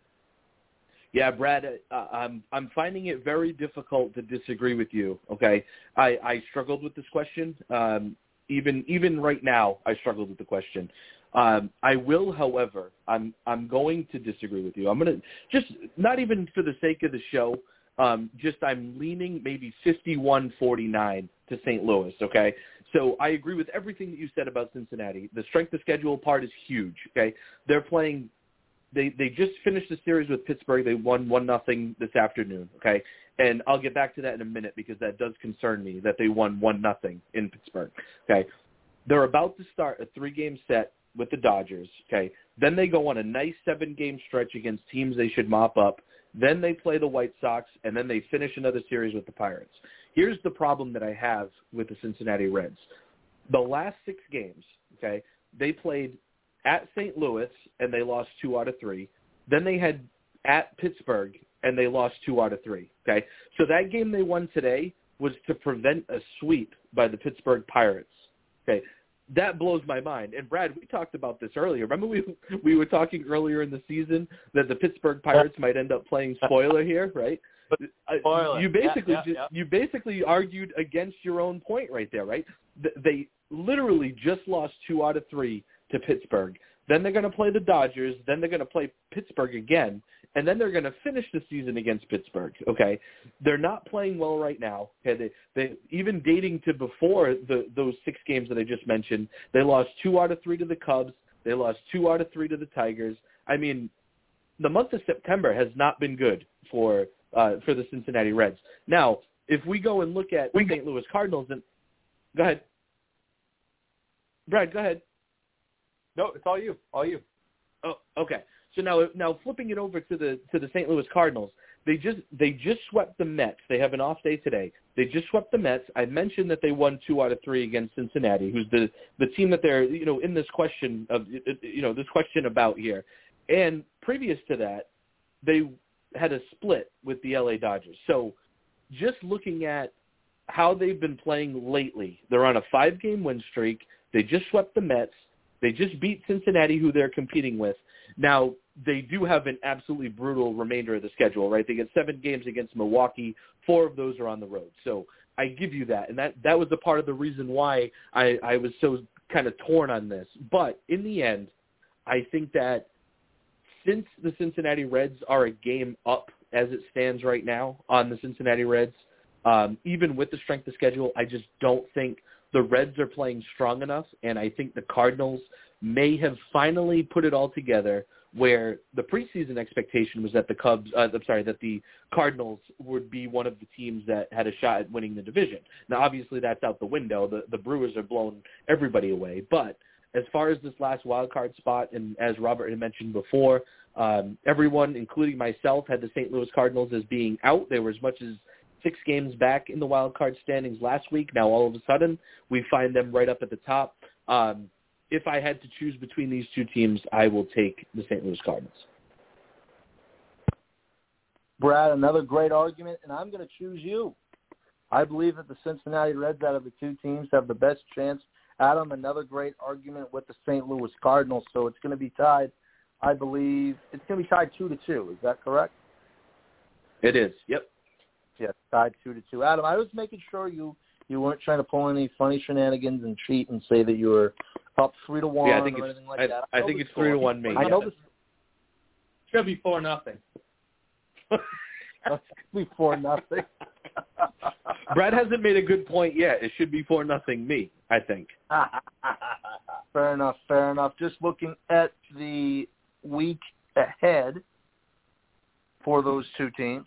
Yeah, Brad, uh, I'm I'm finding it very difficult to disagree with you. Okay, I, I struggled with this question. Um, even even right now, I struggled with the question. Um, I will, however, I'm I'm going to disagree with you. I'm going to just not even for the sake of the show. Um, just I'm leaning maybe fifty-one forty-nine to Saint Louis, okay? So I agree with everything that you said about Cincinnati. The strength of schedule part is huge, okay? They're playing they, – they just finished the series with Pittsburgh. They won one nothing this afternoon, okay? And I'll get back to that in a minute because that does concern me that they won one nothing in Pittsburgh, okay? They're about to start a three-game set with the Dodgers, okay? Then they go on a nice seven-game stretch against teams they should mop up. Then they play the White Sox, and then they finish another series with the Pirates. Here's the problem that I have with the Cincinnati Reds. The last six games, okay, they played at Saint Louis, and they lost two out of three. Then they had at Pittsburgh, and they lost two out of three, okay? So that game they won today was to prevent a sweep by the Pittsburgh Pirates, okay? That blows my mind. And, Brad, we talked about this earlier. Remember we we were talking earlier in the season that the Pittsburgh Pirates might end up playing spoiler here, right? Spoiler. You basically yeah, yeah, just, yeah. you basically argued against your own point right there, right? They literally just lost two out of three to Pittsburgh. Then they're going to play the Dodgers. Then they're going to play Pittsburgh again. And then they're going to finish the season against Pittsburgh, okay? They're not playing well right now. Okay? They, they, even dating to before the, those six games that I just mentioned, they lost two out of three to the Cubs. They lost two out of three to the Tigers. I mean, the month of September has not been good for uh, for the Cincinnati Reds. Now, if we go and look at Saint Louis Cardinals, and go ahead. Brad, go ahead. No, it's all you. All you. Oh, okay. So now, now flipping it over to the to the Saint Louis Cardinals, they just they just swept the Mets. They have an off day today. They just swept the Mets. I mentioned that they won two out of three against Cincinnati, who's the the team that they're you know in this question of you know this question about here. And previous to that, they had a split with the L A Dodgers. So just looking at how they've been playing lately, they're on a five-game win streak. They just swept the Mets. They just beat Cincinnati, who they're competing with. Now, they do have an absolutely brutal remainder of the schedule, right? They get seven games against Milwaukee. Four of those are on the road. So I give you that. And that, that was a part of the reason why I, I was so kind of torn on this. But in the end, I think that since the Cincinnati Reds are a game up as it stands right now on the Cincinnati Reds, um, even with the strength of schedule, I just don't think the Reds are playing strong enough, and I think the Cardinals may have finally put it all together where the preseason expectation was that the Cubs, uh, I'm sorry, that the Cardinals would be one of the teams that had a shot at winning the division. Now, obviously, that's out the window. The, the Brewers are blowing everybody away. But as far as this last wild card spot, and as Robert had mentioned before, um, everyone, including myself, had the Saint Louis Cardinals as being out. They were as much as six games back in the wild card standings last week. Now, all of a sudden, we find them right up at the top. Um, if I had to choose between these two teams, I will take the Saint Louis Cardinals. Brad, another great argument, and I'm going to choose you. I believe that the Cincinnati Reds out of the two teams have the best chance. Adam, another great argument with the Saint Louis Cardinals, so it's going to be tied, I believe, it's going to be tied two to two. Is that correct? It is. Yep. Yeah, tied two to two. Adam, I was making sure you, you weren't trying to pull any funny shenanigans and cheat and say that you were up three to one Yeah, I think or it's, anything like I, that. I, I think it's three to one. Me. I know this. Should be four nothing. Be four nothing. Brad hasn't made a good point yet. It should be four nothing. Me, I think. Fair enough. Fair enough. Just looking at the week ahead for those two teams.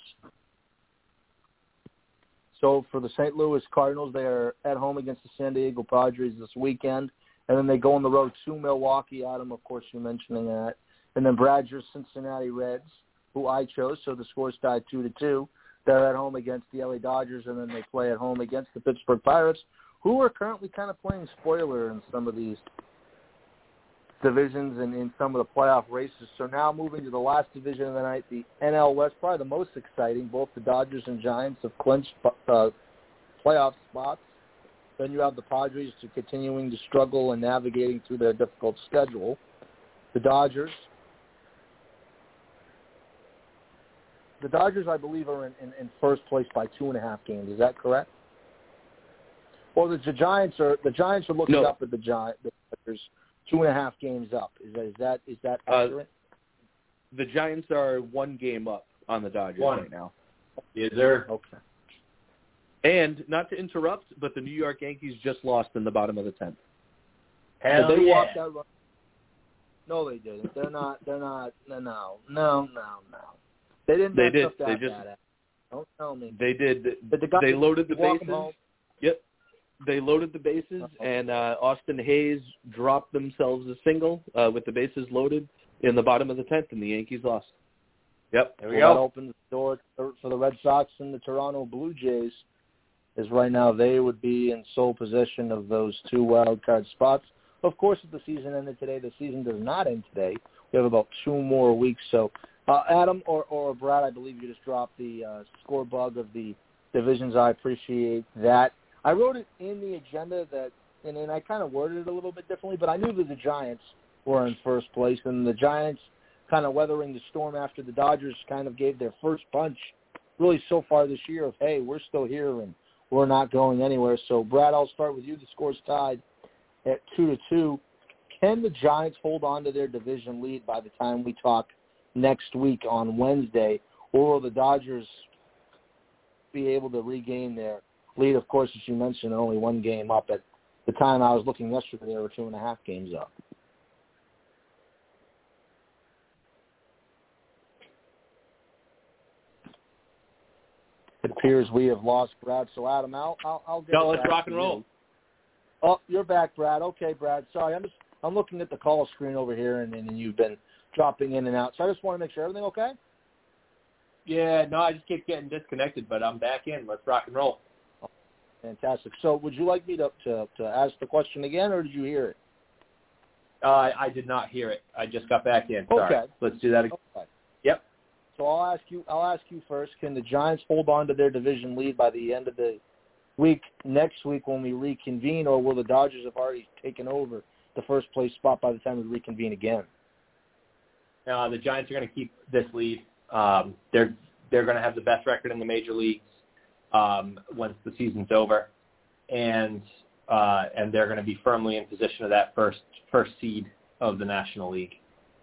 So for the Saint Louis Cardinals, they are at home against the San Diego Padres this weekend, and then they go on the road to Milwaukee. Adam, of course, you're mentioning that. And then Brad, your Cincinnati Reds, who I chose, so the score's tied two to two. They're at home against the L A Dodgers, and then they play at home against the Pittsburgh Pirates, who are currently kind of playing spoiler in some of these divisions and in some of the playoff races. So now moving to the last division of the night, the N L West, probably the most exciting. Both the Dodgers and Giants have clinched uh, playoff spots. Then you have the Padres to continuing to struggle and navigating through their difficult schedule. The Dodgers, the Dodgers, I believe, are in, in, in first place by two and a half games. Is that correct? Well, the, the Giants are the Giants are looking no. up at the Giants. The Dodgers. Two and a half games up. Is that is that, is that accurate? Uh, the Giants are one game up on the Dodgers one. right now. Is there? Okay. And not to interrupt, but the New York Yankees just lost in the bottom of the tenth. Hell so they yeah. walked out. No, they didn't. They're not. They're not. No, no, no, no, no. They didn't. They mess did. Up that they just. bad. Don't tell me. They did. But the guy, they loaded the walk bases. them home. Yep. They loaded the bases, and uh, Austin Hayes dropped themselves a single uh, with the bases loaded in the bottom of the tenth, and the Yankees lost. Yep. There we well, go. That opens the door for the Red Sox and the Toronto Blue Jays, as right now they would be in sole possession of those two wild card spots. Of course, if the season ended today, the season does not end today. We have about two more weeks. So, uh, Adam or, or Brad, I believe you just dropped the uh, score bug of the divisions. I appreciate that. I wrote it in the agenda that, and, and I kind of worded it a little bit differently, but I knew that the Giants were in first place, and the Giants kind of weathering the storm after the Dodgers kind of gave their first punch really so far this year of, hey, we're still here and we're not going anywhere. So, Brad, I'll start with you. The score's tied at two to two. Can the Giants hold on to their division lead by the time we talk next week on Wednesday, or will the Dodgers be able to regain their lead? Of course, as you mentioned, only one game up. At the time I was looking yesterday, they were two and a half games up. It appears we have lost Brad. So, Adam, I'll I'll, I'll get No, it let's back rock to and roll. you. Oh, you're back, Brad. Okay, Brad. Sorry, I'm just I'm looking at the call screen over here, and, and you've been dropping in and out. So I just want to make sure everything okay. Yeah, no, I just keep getting disconnected, but I'm back in. Let's rock and roll. Fantastic. So would you like me to, to, to ask the question again, or did you hear it? Uh, I did not hear it. I just got back in. Sorry. Okay. Let's do that again. Okay. Yep. So I'll ask you. I'll ask you first. Can the Giants hold on to their division lead by the end of the week next week when we reconvene, or will the Dodgers have already taken over the first place spot by the time we reconvene again? Uh, the Giants are going to keep this lead. Um, they're they're going to have the best record in the major leagues um, once the season's over, and uh, and they're going to be firmly in position of that first first seed of the National League.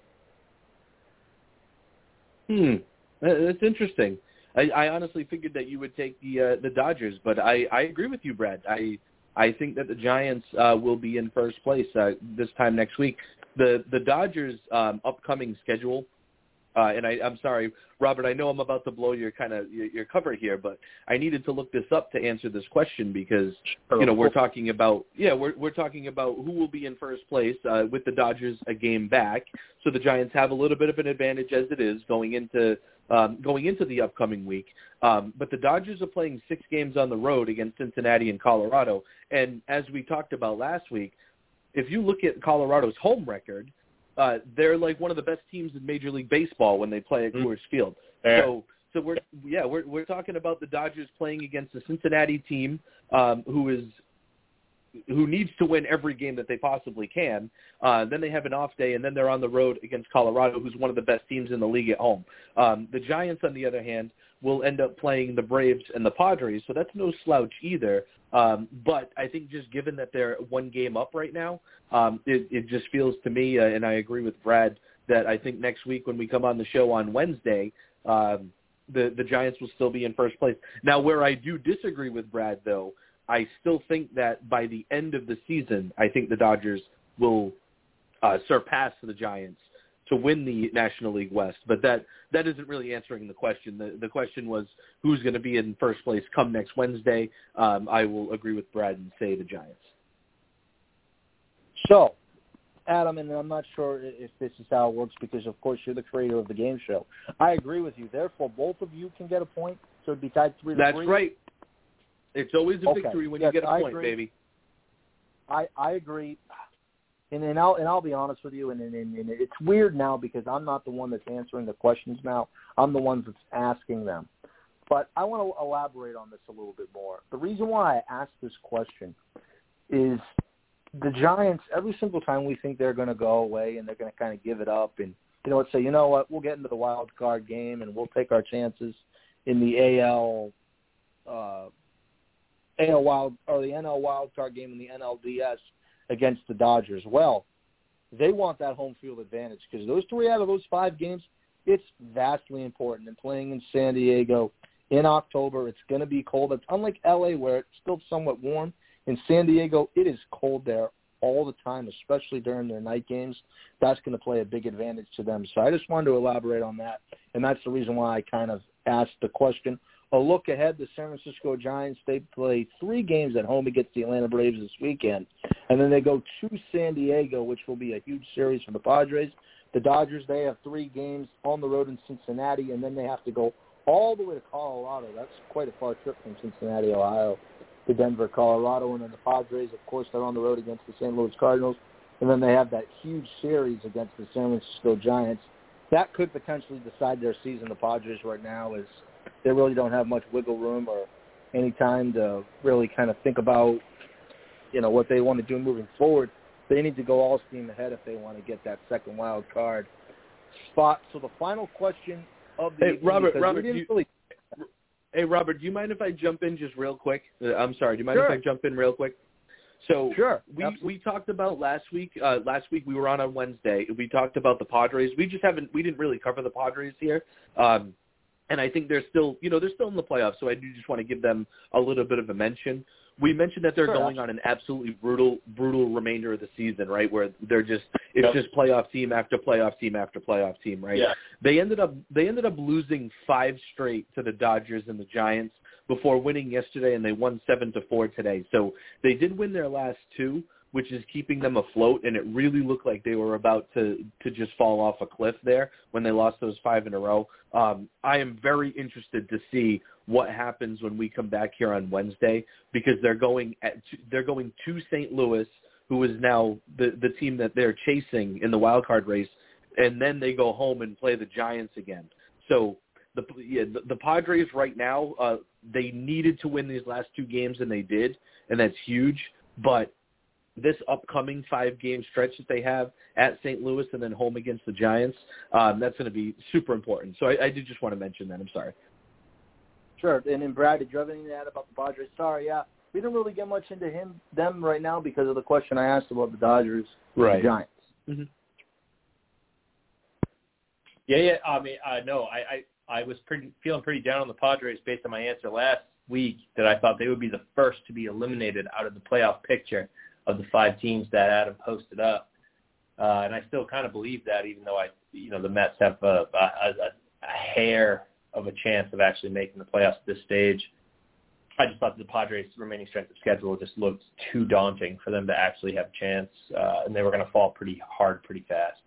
Hmm, that's interesting. I, I honestly figured that you would take the uh, the Dodgers, but I, I agree with you, Brad. I I think that the Giants uh, will be in first place uh, this time next week. The the Dodgers' um, upcoming schedule, uh, and I, I'm sorry, Robert, I know I'm about to blow your kind of your, your cover here, but I needed to look this up to answer this question because you know we're talking about yeah we're we're talking about who will be in first place uh, with the Dodgers a game back, so the Giants have a little bit of an advantage as it is going into. Um, going into the upcoming week. Um, but the Dodgers are playing six games on the road against Cincinnati and Colorado. And as we talked about last week, if you look at Colorado's home record, uh, they're like one of the best teams in Major League Baseball when they play at Coors Field. Yeah. So, so we're yeah we're we're talking about the Dodgers playing against a Cincinnati team um, who is who needs to win every game that they possibly can. Uh, then they have an off day, and then they're on the road against Colorado, who's one of the best teams in the league at home. Um, the Giants, on the other hand, will end up playing the Braves and the Padres, so that's no slouch either. Um, but I think just given that they're one game up right now, um, it, it just feels to me, uh, and I agree with Brad, that I think next week when we come on the show on Wednesday, um, the, the Giants will still be in first place. Now, where I do disagree with Brad, though, I still think that by the end of the season, I think the Dodgers will uh, surpass the Giants to win the National League West. But that, that isn't really answering the question. The, the question was who's going to be in first place come next Wednesday. Um, I will agree with Brad and say the Giants. So, Adam, and I'm not sure if this is how it works because, of course, you're the creator of the game show. I agree with you. Therefore, both of you can get a point, so it'd be tied three to That's three. That's right. It's always a okay. victory when yes, you get a I point, agree. baby. I, I agree. And, and, I'll, and I'll be honest with you, and, and, and it's weird now because I'm not the one that's answering the questions now. I'm the one that's asking them. But I want to elaborate on this a little bit more. The reason why I asked this question is the Giants, every single time we think they're going to go away and they're going to kind of give it up and, you know, say, you know what, we'll get into the wild card game and we'll take our chances in the A L uh, A L wild or the N L wild card game in the N L D S against the Dodgers. Well, they want that home field advantage because those three out of those five games, it's vastly important. And playing in San Diego in October, it's going to be cold. It's unlike L A where it's still somewhat warm. In San Diego, it is cold there all the time, especially during their night games. That's going to play a big advantage to them. So I just wanted to elaborate on that, and that's the reason why I kind of asked the question. A look ahead, the San Francisco Giants, they play three games at home against the Atlanta Braves this weekend, and then they go to San Diego, which will be a huge series for the Padres. The Dodgers, they have three games on the road in Cincinnati, and then they have to go all the way to Colorado. That's quite a far trip from Cincinnati, Ohio, to Denver, Colorado, and then the Padres, of course, they're on the road against the Saint Louis Cardinals, and then they have that huge series against the San Francisco Giants. That could potentially decide their season. The Padres right now is they really don't have much wiggle room or any time to really kind of think about, you know, what they want to do moving forward. They need to go all steam ahead if they want to get that second wild card spot. So the final question of the hey, evening, Robert, because Robert, we didn't you, really hey, Robert, do you mind if I jump in just real quick? Uh, I'm sorry. Do you mind Sure. if I jump in real quick? So Sure, we absolutely. we talked about last week. Uh, last week we were on on Wednesday. We talked about the Padres. We just haven't. We didn't really cover the Padres here. Um, And I think they're still, you know, they're still in the playoffs, so I do just want to give them a little bit of a mention. We mentioned that they're Sure. going on an absolutely brutal, brutal remainder of the season, right, where they're just, it's Yep. just playoff team after playoff team after playoff team, right? Yeah. They ended up, they ended up losing five straight to the Dodgers and the Giants before winning yesterday, and they won seven to four today. So they did win their last two, which is keeping them afloat, and it really looked like they were about to, to just fall off a cliff there when they lost those five in a row. Um, I am very interested to see what happens when we come back here on Wednesday because they're going at, they're going to Saint Louis, who is now the, the team that they're chasing in the wild card race, and then they go home and play the Giants again. So the yeah, the, the Padres right now, uh, they needed to win these last two games, and they did, and that's huge, but this upcoming five-game stretch that they have at Saint Louis and then home against the Giants, um, that's going to be super important. So I, I did just want to mention that. I'm sorry. Sure. And then, Brad, did you have anything to add about the Padres? Sorry, yeah. We didn't really get much into him, them right now because of the question I asked about the Dodgers and Right. the Giants. Mm-hmm. Yeah, yeah. I mean, uh, no, I, I, I was pretty feeling pretty down on the Padres based on my answer last week that I thought they would be the first to be eliminated out of the playoff picture of the five teams that Adam posted up. Uh, and I still kind of believe that, even though I, you know, the Mets have a, a, a, a hair of a chance of actually making the playoffs at this stage. I just thought the Padres' remaining strength of schedule just looked too daunting for them to actually have a chance, uh, and they were going to fall pretty hard pretty fast.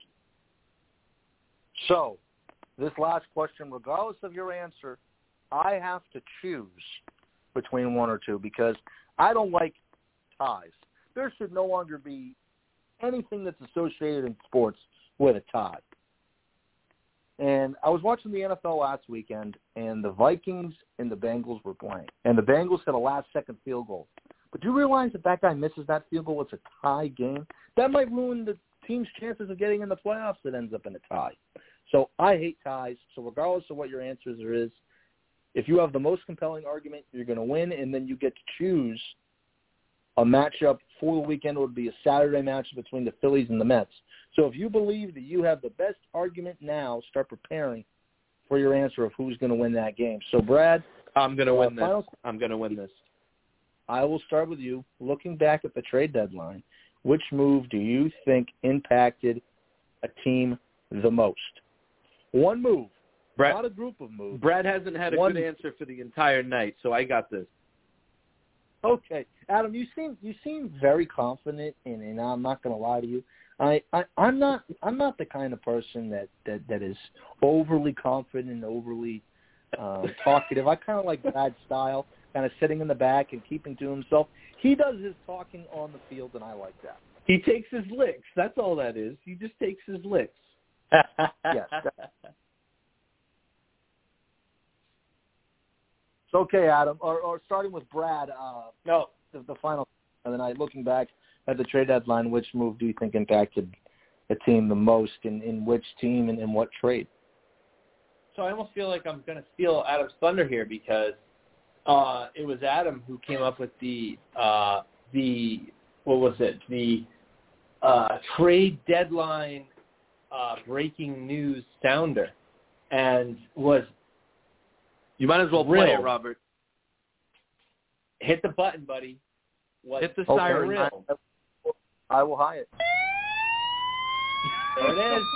So, this last question, regardless of your answer, I have to choose between one or two because I don't like ties. There should no longer be anything that's associated in sports with a tie. And I was watching the N F L last weekend, and the Vikings and the Bengals were playing. And the Bengals hit a last-second field goal But do you realize that that guy misses that field goal, it's a tie game? That might ruin the team's chances of getting in the playoffs. It ends up in a tie. So I hate ties. So regardless of what your answer is, if you have the most compelling argument, you're going to win, and then you get to choose a matchup for the weekend. It would be a Saturday match between the Phillies and the Mets. So if you believe that you have the best argument now, start preparing for your answer of who's going to win that game. So, Brad, I'm going to win this. Final, I'm going to win this. I will start with you. Looking back at the trade deadline, which move do you think impacted a team the most? One move, Brad, not a group of moves. Brad hasn't had a One, good answer for the entire night, so I got this. Okay, Adam, you seem you seem very confident, and, and I'm not going to lie to you. I, I I'm not I'm not the kind of person that, that, that is overly confident and overly um, talkative. I kind of like Brad's style, kind of sitting in the back and keeping to himself. He does his talking on the field, and I like that. He takes his licks. That's all that is. He just takes his licks. Yes. That, it's okay, Adam. Or, or starting with Brad. Uh, no, the, the final. And then I looking back at the trade deadline, which move do you think impacted the team the most, in, in which team and in what trade? So I almost feel like I'm going to steal Adam's thunder here because uh, it was Adam who came up with the uh, the what was it the uh, trade deadline uh, breaking news sounder, and was you might as well thrilled. play it, Robert. Hit the button, buddy. Was Hit the okay, siren. thrilled. I will hide it. There it is.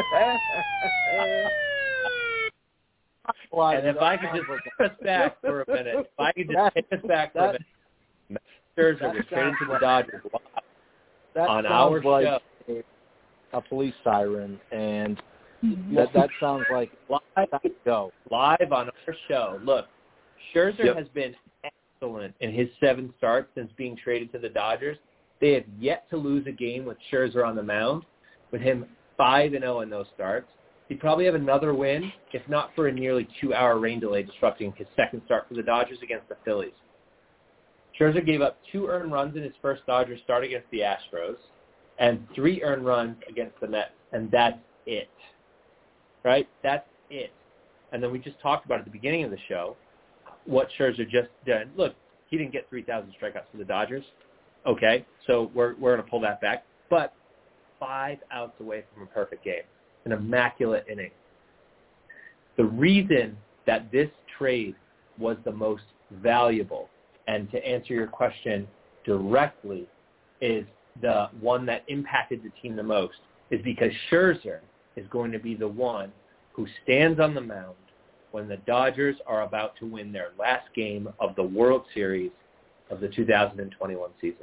Well, and if I could just take us back for a minute, if I could just take us back for a minute, Max Scherzer was traded to the Dodgers that on sounds our like show. A, a police siren, and that that sounds like live, go live on our show. Look, Scherzer Yep. has been excellent in his seven starts since being traded to the Dodgers. They have yet to lose a game with Scherzer on the mound, with him five and oh in those starts. He'd probably have another win, if not for a nearly two-hour rain delay disrupting his second start for the Dodgers against the Phillies. Scherzer gave up two earned runs in his first Dodgers start against the Astros and three earned runs against the Mets, and that's it. Right? That's it. And then we just talked about at the beginning of the show what Scherzer just did. Look, he didn't get three thousand strikeouts for the Dodgers. Okay, so we're we're going to pull that back. But five outs away from a perfect game, an immaculate inning. The reason that this trade was the most valuable, and to answer your question directly, is the one that impacted the team the most, is because Scherzer is going to be the one who stands on the mound when the Dodgers are about to win their last game of the World Series of the two thousand twenty-one season.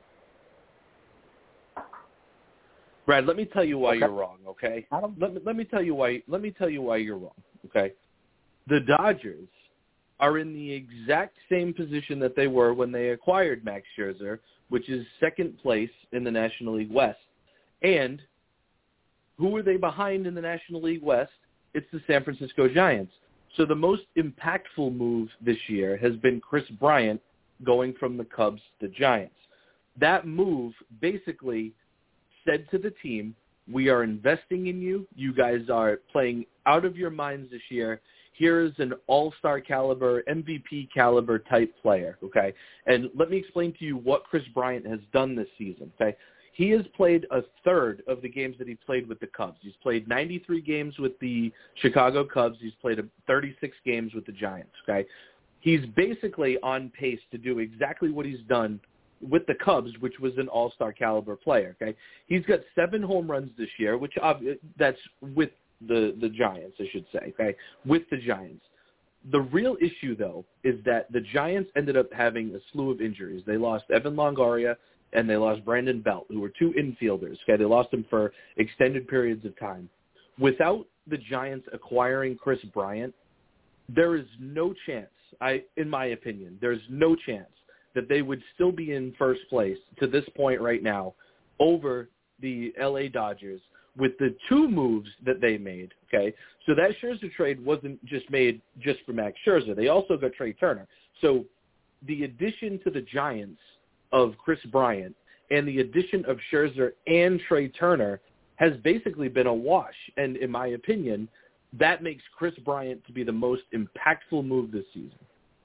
Brad, let me tell you why Okay. you're wrong, okay? Let me, let me tell you why let me tell you why you're wrong, okay? The Dodgers are in the exact same position that they were when they acquired Max Scherzer, which is second place in the National League West. And who are they behind in the National League West? It's the San Francisco Giants. So the most impactful move this year has been Chris Bryant going from the Cubs to the Giants. That move basically said to the team, we are investing in you. You guys are playing out of your minds this year. Here is an all-star caliber, M V P caliber type player, okay? And let me explain to you what Chris Bryant has done this season, okay? He has played a third of the games that he played with the Cubs. He's played ninety-three games with the Chicago Cubs. He's played thirty-six games with the Giants, okay? He's basically on pace to do exactly what he's done with the Cubs, which was an all-star caliber player, okay? He's got seven home runs this year, which uh, that's with the, the Giants, I should say, okay, with the Giants. The real issue, though, is that the Giants ended up having a slew of injuries. They lost Evan Longoria and they lost Brandon Belt, who were two infielders, okay? They lost them for extended periods of time. Without the Giants acquiring Chris Bryant, there is no chance, I, in my opinion, there's no chance that they would still be in first place to this point right now over the L A Dodgers with the two moves that they made, okay? So that Scherzer trade wasn't just made just for Max Scherzer. They also got Trey Turner. So the addition to the Giants of Chris Bryant and the addition of Scherzer and Trey Turner has basically been a wash. And in my opinion, that makes Chris Bryant to be the most impactful move this season.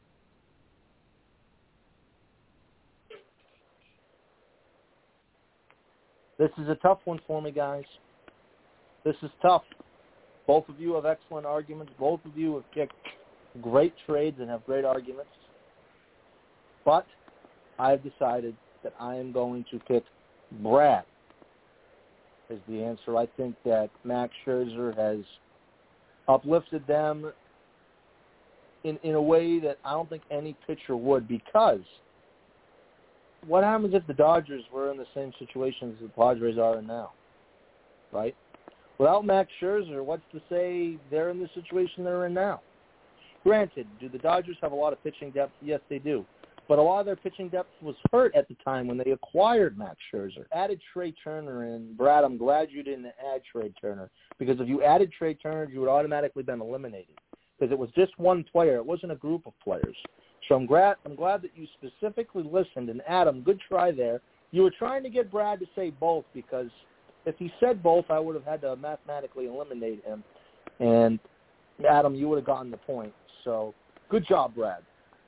This is a tough one for me, guys. This is tough. Both of you have excellent arguments. Both of you have picked great trades and have great arguments. But I've decided that I am going to pick Brad as the answer. I think that Max Scherzer has uplifted them in, in a way that I don't think any pitcher would, because what happens if the Dodgers were in the same situation as the Padres are in now, right? Without Max Scherzer, what's to say they're in the situation they're in now? Granted, do the Dodgers have a lot of pitching depth? Yes, they do. But a lot of their pitching depth was hurt at the time when they acquired Max Scherzer. Added Trey Turner in. Brad, I'm glad you didn't add Trey Turner, because if you added Trey Turner, you would automatically been eliminated, because it was just one player. It wasn't a group of players. So I'm glad, I'm glad that you specifically listened. And, Adam, good try there. You were trying to get Brad to say both, because if he said both, I would have had to mathematically eliminate him. And, Adam, you would have gotten the point. So good job, Brad.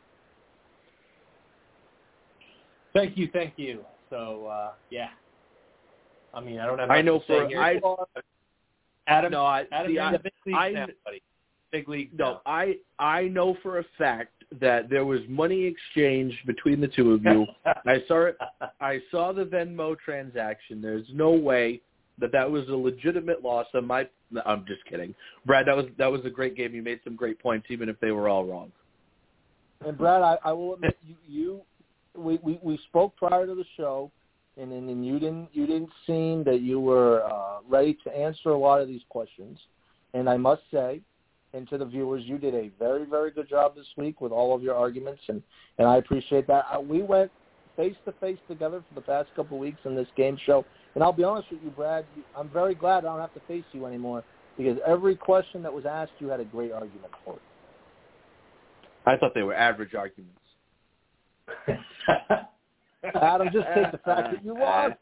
Thank you, thank you. So, uh, yeah. I mean, I don't have much I know to say for here. I, Adam, no, I, Adam, see, you're I, in the big league I, now, buddy. Big league no, now. I, I know for a fact that there was money exchanged between the two of you. I saw it. I saw the Venmo transaction. There's no way that that was a legitimate loss on my. No, I'm just kidding, Brad. That was that was a great game. You made some great points, even if they were all wrong. And Brad, I, I will admit, you, you we, we, we spoke prior to the show, and, and and you didn't you didn't seem that you were uh, ready to answer a lot of these questions. And I must say, and to the viewers, you did a very, very good job this week with all of your arguments, and, and I appreciate that. Uh, we went face-to-face together for the past couple of weeks in this game show, and I'll be honest with you, Brad, I'm very glad I don't have to face you anymore, because every question that was asked, you had a great argument for it. I thought they were average arguments. Adam, just take the fact that you lost.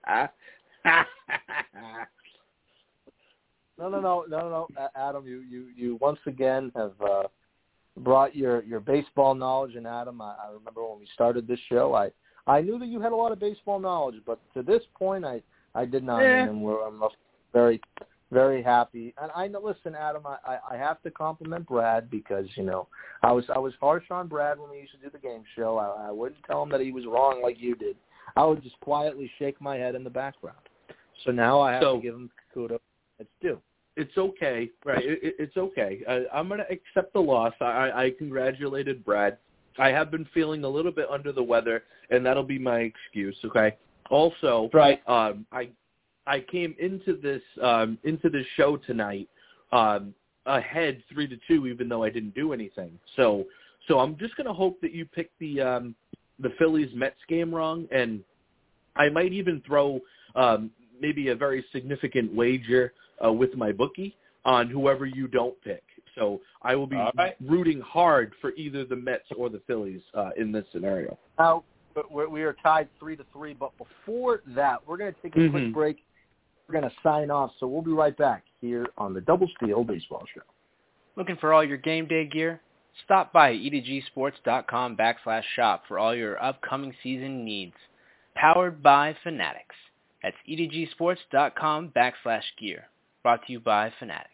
No, no, no, no, no, Adam, you, you, you once again have uh, brought your, your baseball knowledge. And, Adam, I, I remember when we started this show, I, I knew that you had a lot of baseball knowledge, but to this point, I, I did not. Yeah. And we're, I'm very, very happy. And I know, listen, Adam, I, I have to compliment Brad, because, you know, I was I was harsh on Brad when we used to do the game show. I, I wouldn't tell him that he was wrong like you did. I would just quietly shake my head in the background. So now I have So, to give him kudos. It's due. It's okay, right? It, it, it's okay. I, I'm going to accept the loss. I, I congratulated Brad. I have been feeling a little bit under the weather, and that'll be my excuse. Okay. Also, right. Um, I I came into this um, into this show tonight um, ahead three to two, even though I didn't do anything. So so I'm just going to hope that you pick the um, the Phillies Mets game wrong, and I might even throw um, maybe a very significant wager uh, with my bookie on whoever you don't pick. So I will be right. rooting hard for either the Mets or the Phillies uh, in this scenario. Now, we're, we are tied three to three, but before that, we're going to take a mm-hmm. quick break. We're going to sign off, so we'll be right back here on the Double Steal Baseball Show. Looking for all your game day gear? Stop by edgsports.com backslash shop for all your upcoming season needs. Powered by Fanatics. That's edgsports.com backslash gear. Brought to you by Fanatics.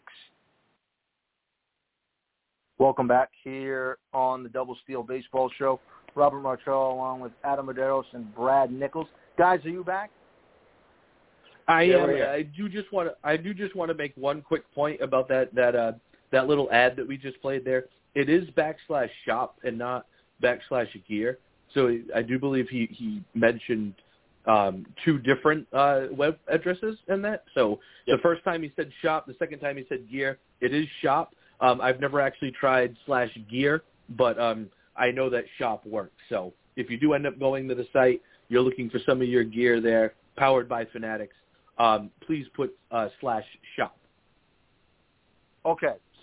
Welcome back here on the Double Steal Baseball Show. Robert Marcello along with Adam Medeiros and Brad Nichols. Guys, are you back? I am. Yeah, I do just want to. I do just want to make one quick point about that that uh, that little ad that we just played there. It is backslash shop and not backslash gear. So I do believe he he mentioned um, two different uh, web addresses in that. So yep. The first time he said shop, the second time he said gear. It is shop. Um, I've never actually tried slash gear, but um, I know that shop works. So if you do end up going to the site, you're looking for some of your gear there, powered by Fanatics. Um, please put uh, slash shop. Okay,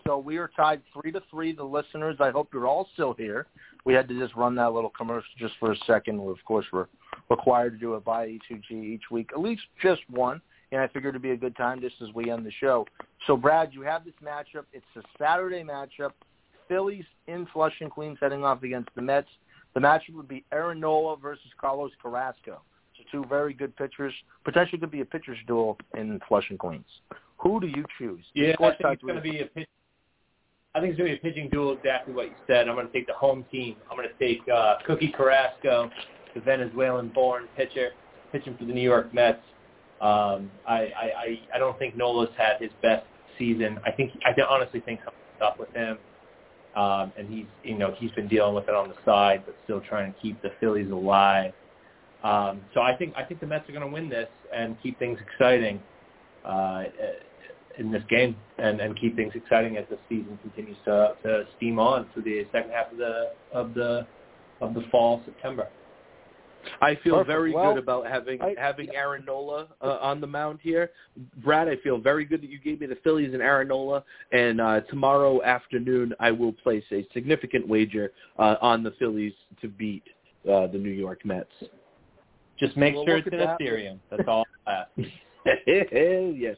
So we are tied three to three. The listeners, I hope you're all still here. We had to just run that little commercial just for a second. Of course, we're required to do it by E two G each week, at least just one. And I figured it'd be a good time just as we end the show. So, Brad, you have this matchup. It's a Saturday matchup. Phillies in Flushing, Queens, heading off against the Mets. The matchup would be Aaron Nola versus Carlos Carrasco. So two very good pitchers. Potentially could be a pitcher's duel in Flushing, Queens. Who do you choose? Yeah, I think it's going to be a pitch. I think it's going to be a pitching duel, exactly what you said. I'm going to take the home team. I'm going to take uh, Cookie Carrasco, the Venezuelan-born pitcher, pitching for the New York Mets. Um, I, I, I, I don't think Nola's had his best season. I think I honestly think something's up with him, um, and he's you know he's been dealing with it on the side, but still trying to keep the Phillies alive. Um, so I think I think the Mets are going to win this and keep things exciting uh, in this game, and, and keep things exciting as the season continues to, to steam on through the second half of the of the of the fall, September. I feel Perfect. very well, good about having I, having Aaron Nola uh, on the mound here. Brad, I feel very good that you gave me the Phillies and Aaron Nola. And uh, tomorrow afternoon, I will place a significant wager uh, on the Phillies to beat uh, the New York Mets. Just make well, sure it's in that. Ethereum. That's all I ask. Yes.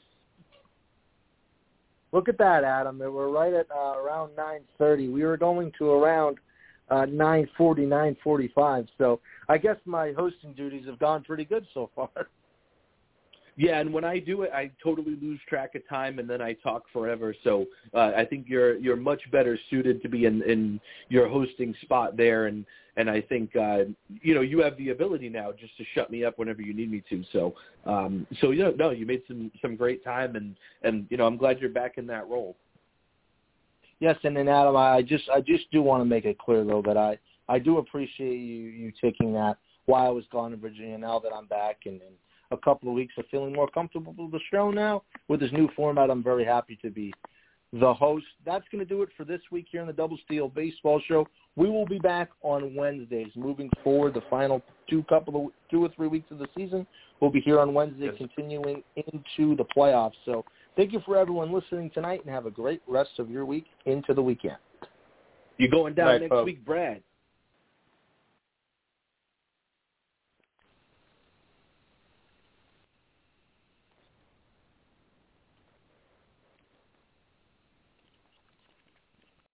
Look at that, Adam. We're right at uh, around nine thirty. We were going to around uh, nine forty, nine forty-five. So I guess my hosting duties have gone pretty good so far. Yeah, and when I do it, I totally lose track of time, and then I talk forever. So uh, I think you're you're much better suited to be in, in your hosting spot there, and and I think uh, you know you have the ability now just to shut me up whenever you need me to. So um, so you know, no, you made some, some great time, and, and you know I'm glad you're back in that role. Yes, and then Adam, I just I just do want to make it clear though that I, I do appreciate you, you taking that while I was gone in Virginia. Now that I'm back and. and a couple of weeks of feeling more comfortable with the show now. With this new format, I'm very happy to be the host. That's going to do it for this week here on the Double Steal Baseball Show. We will be back on Wednesdays. Moving forward, the final two couple of two or three weeks of the season, we'll be here on Wednesday, yes. Continuing into the playoffs. So thank you for everyone listening tonight, and have a great rest of your week into the weekend. You going down right, next folks. week, Brad?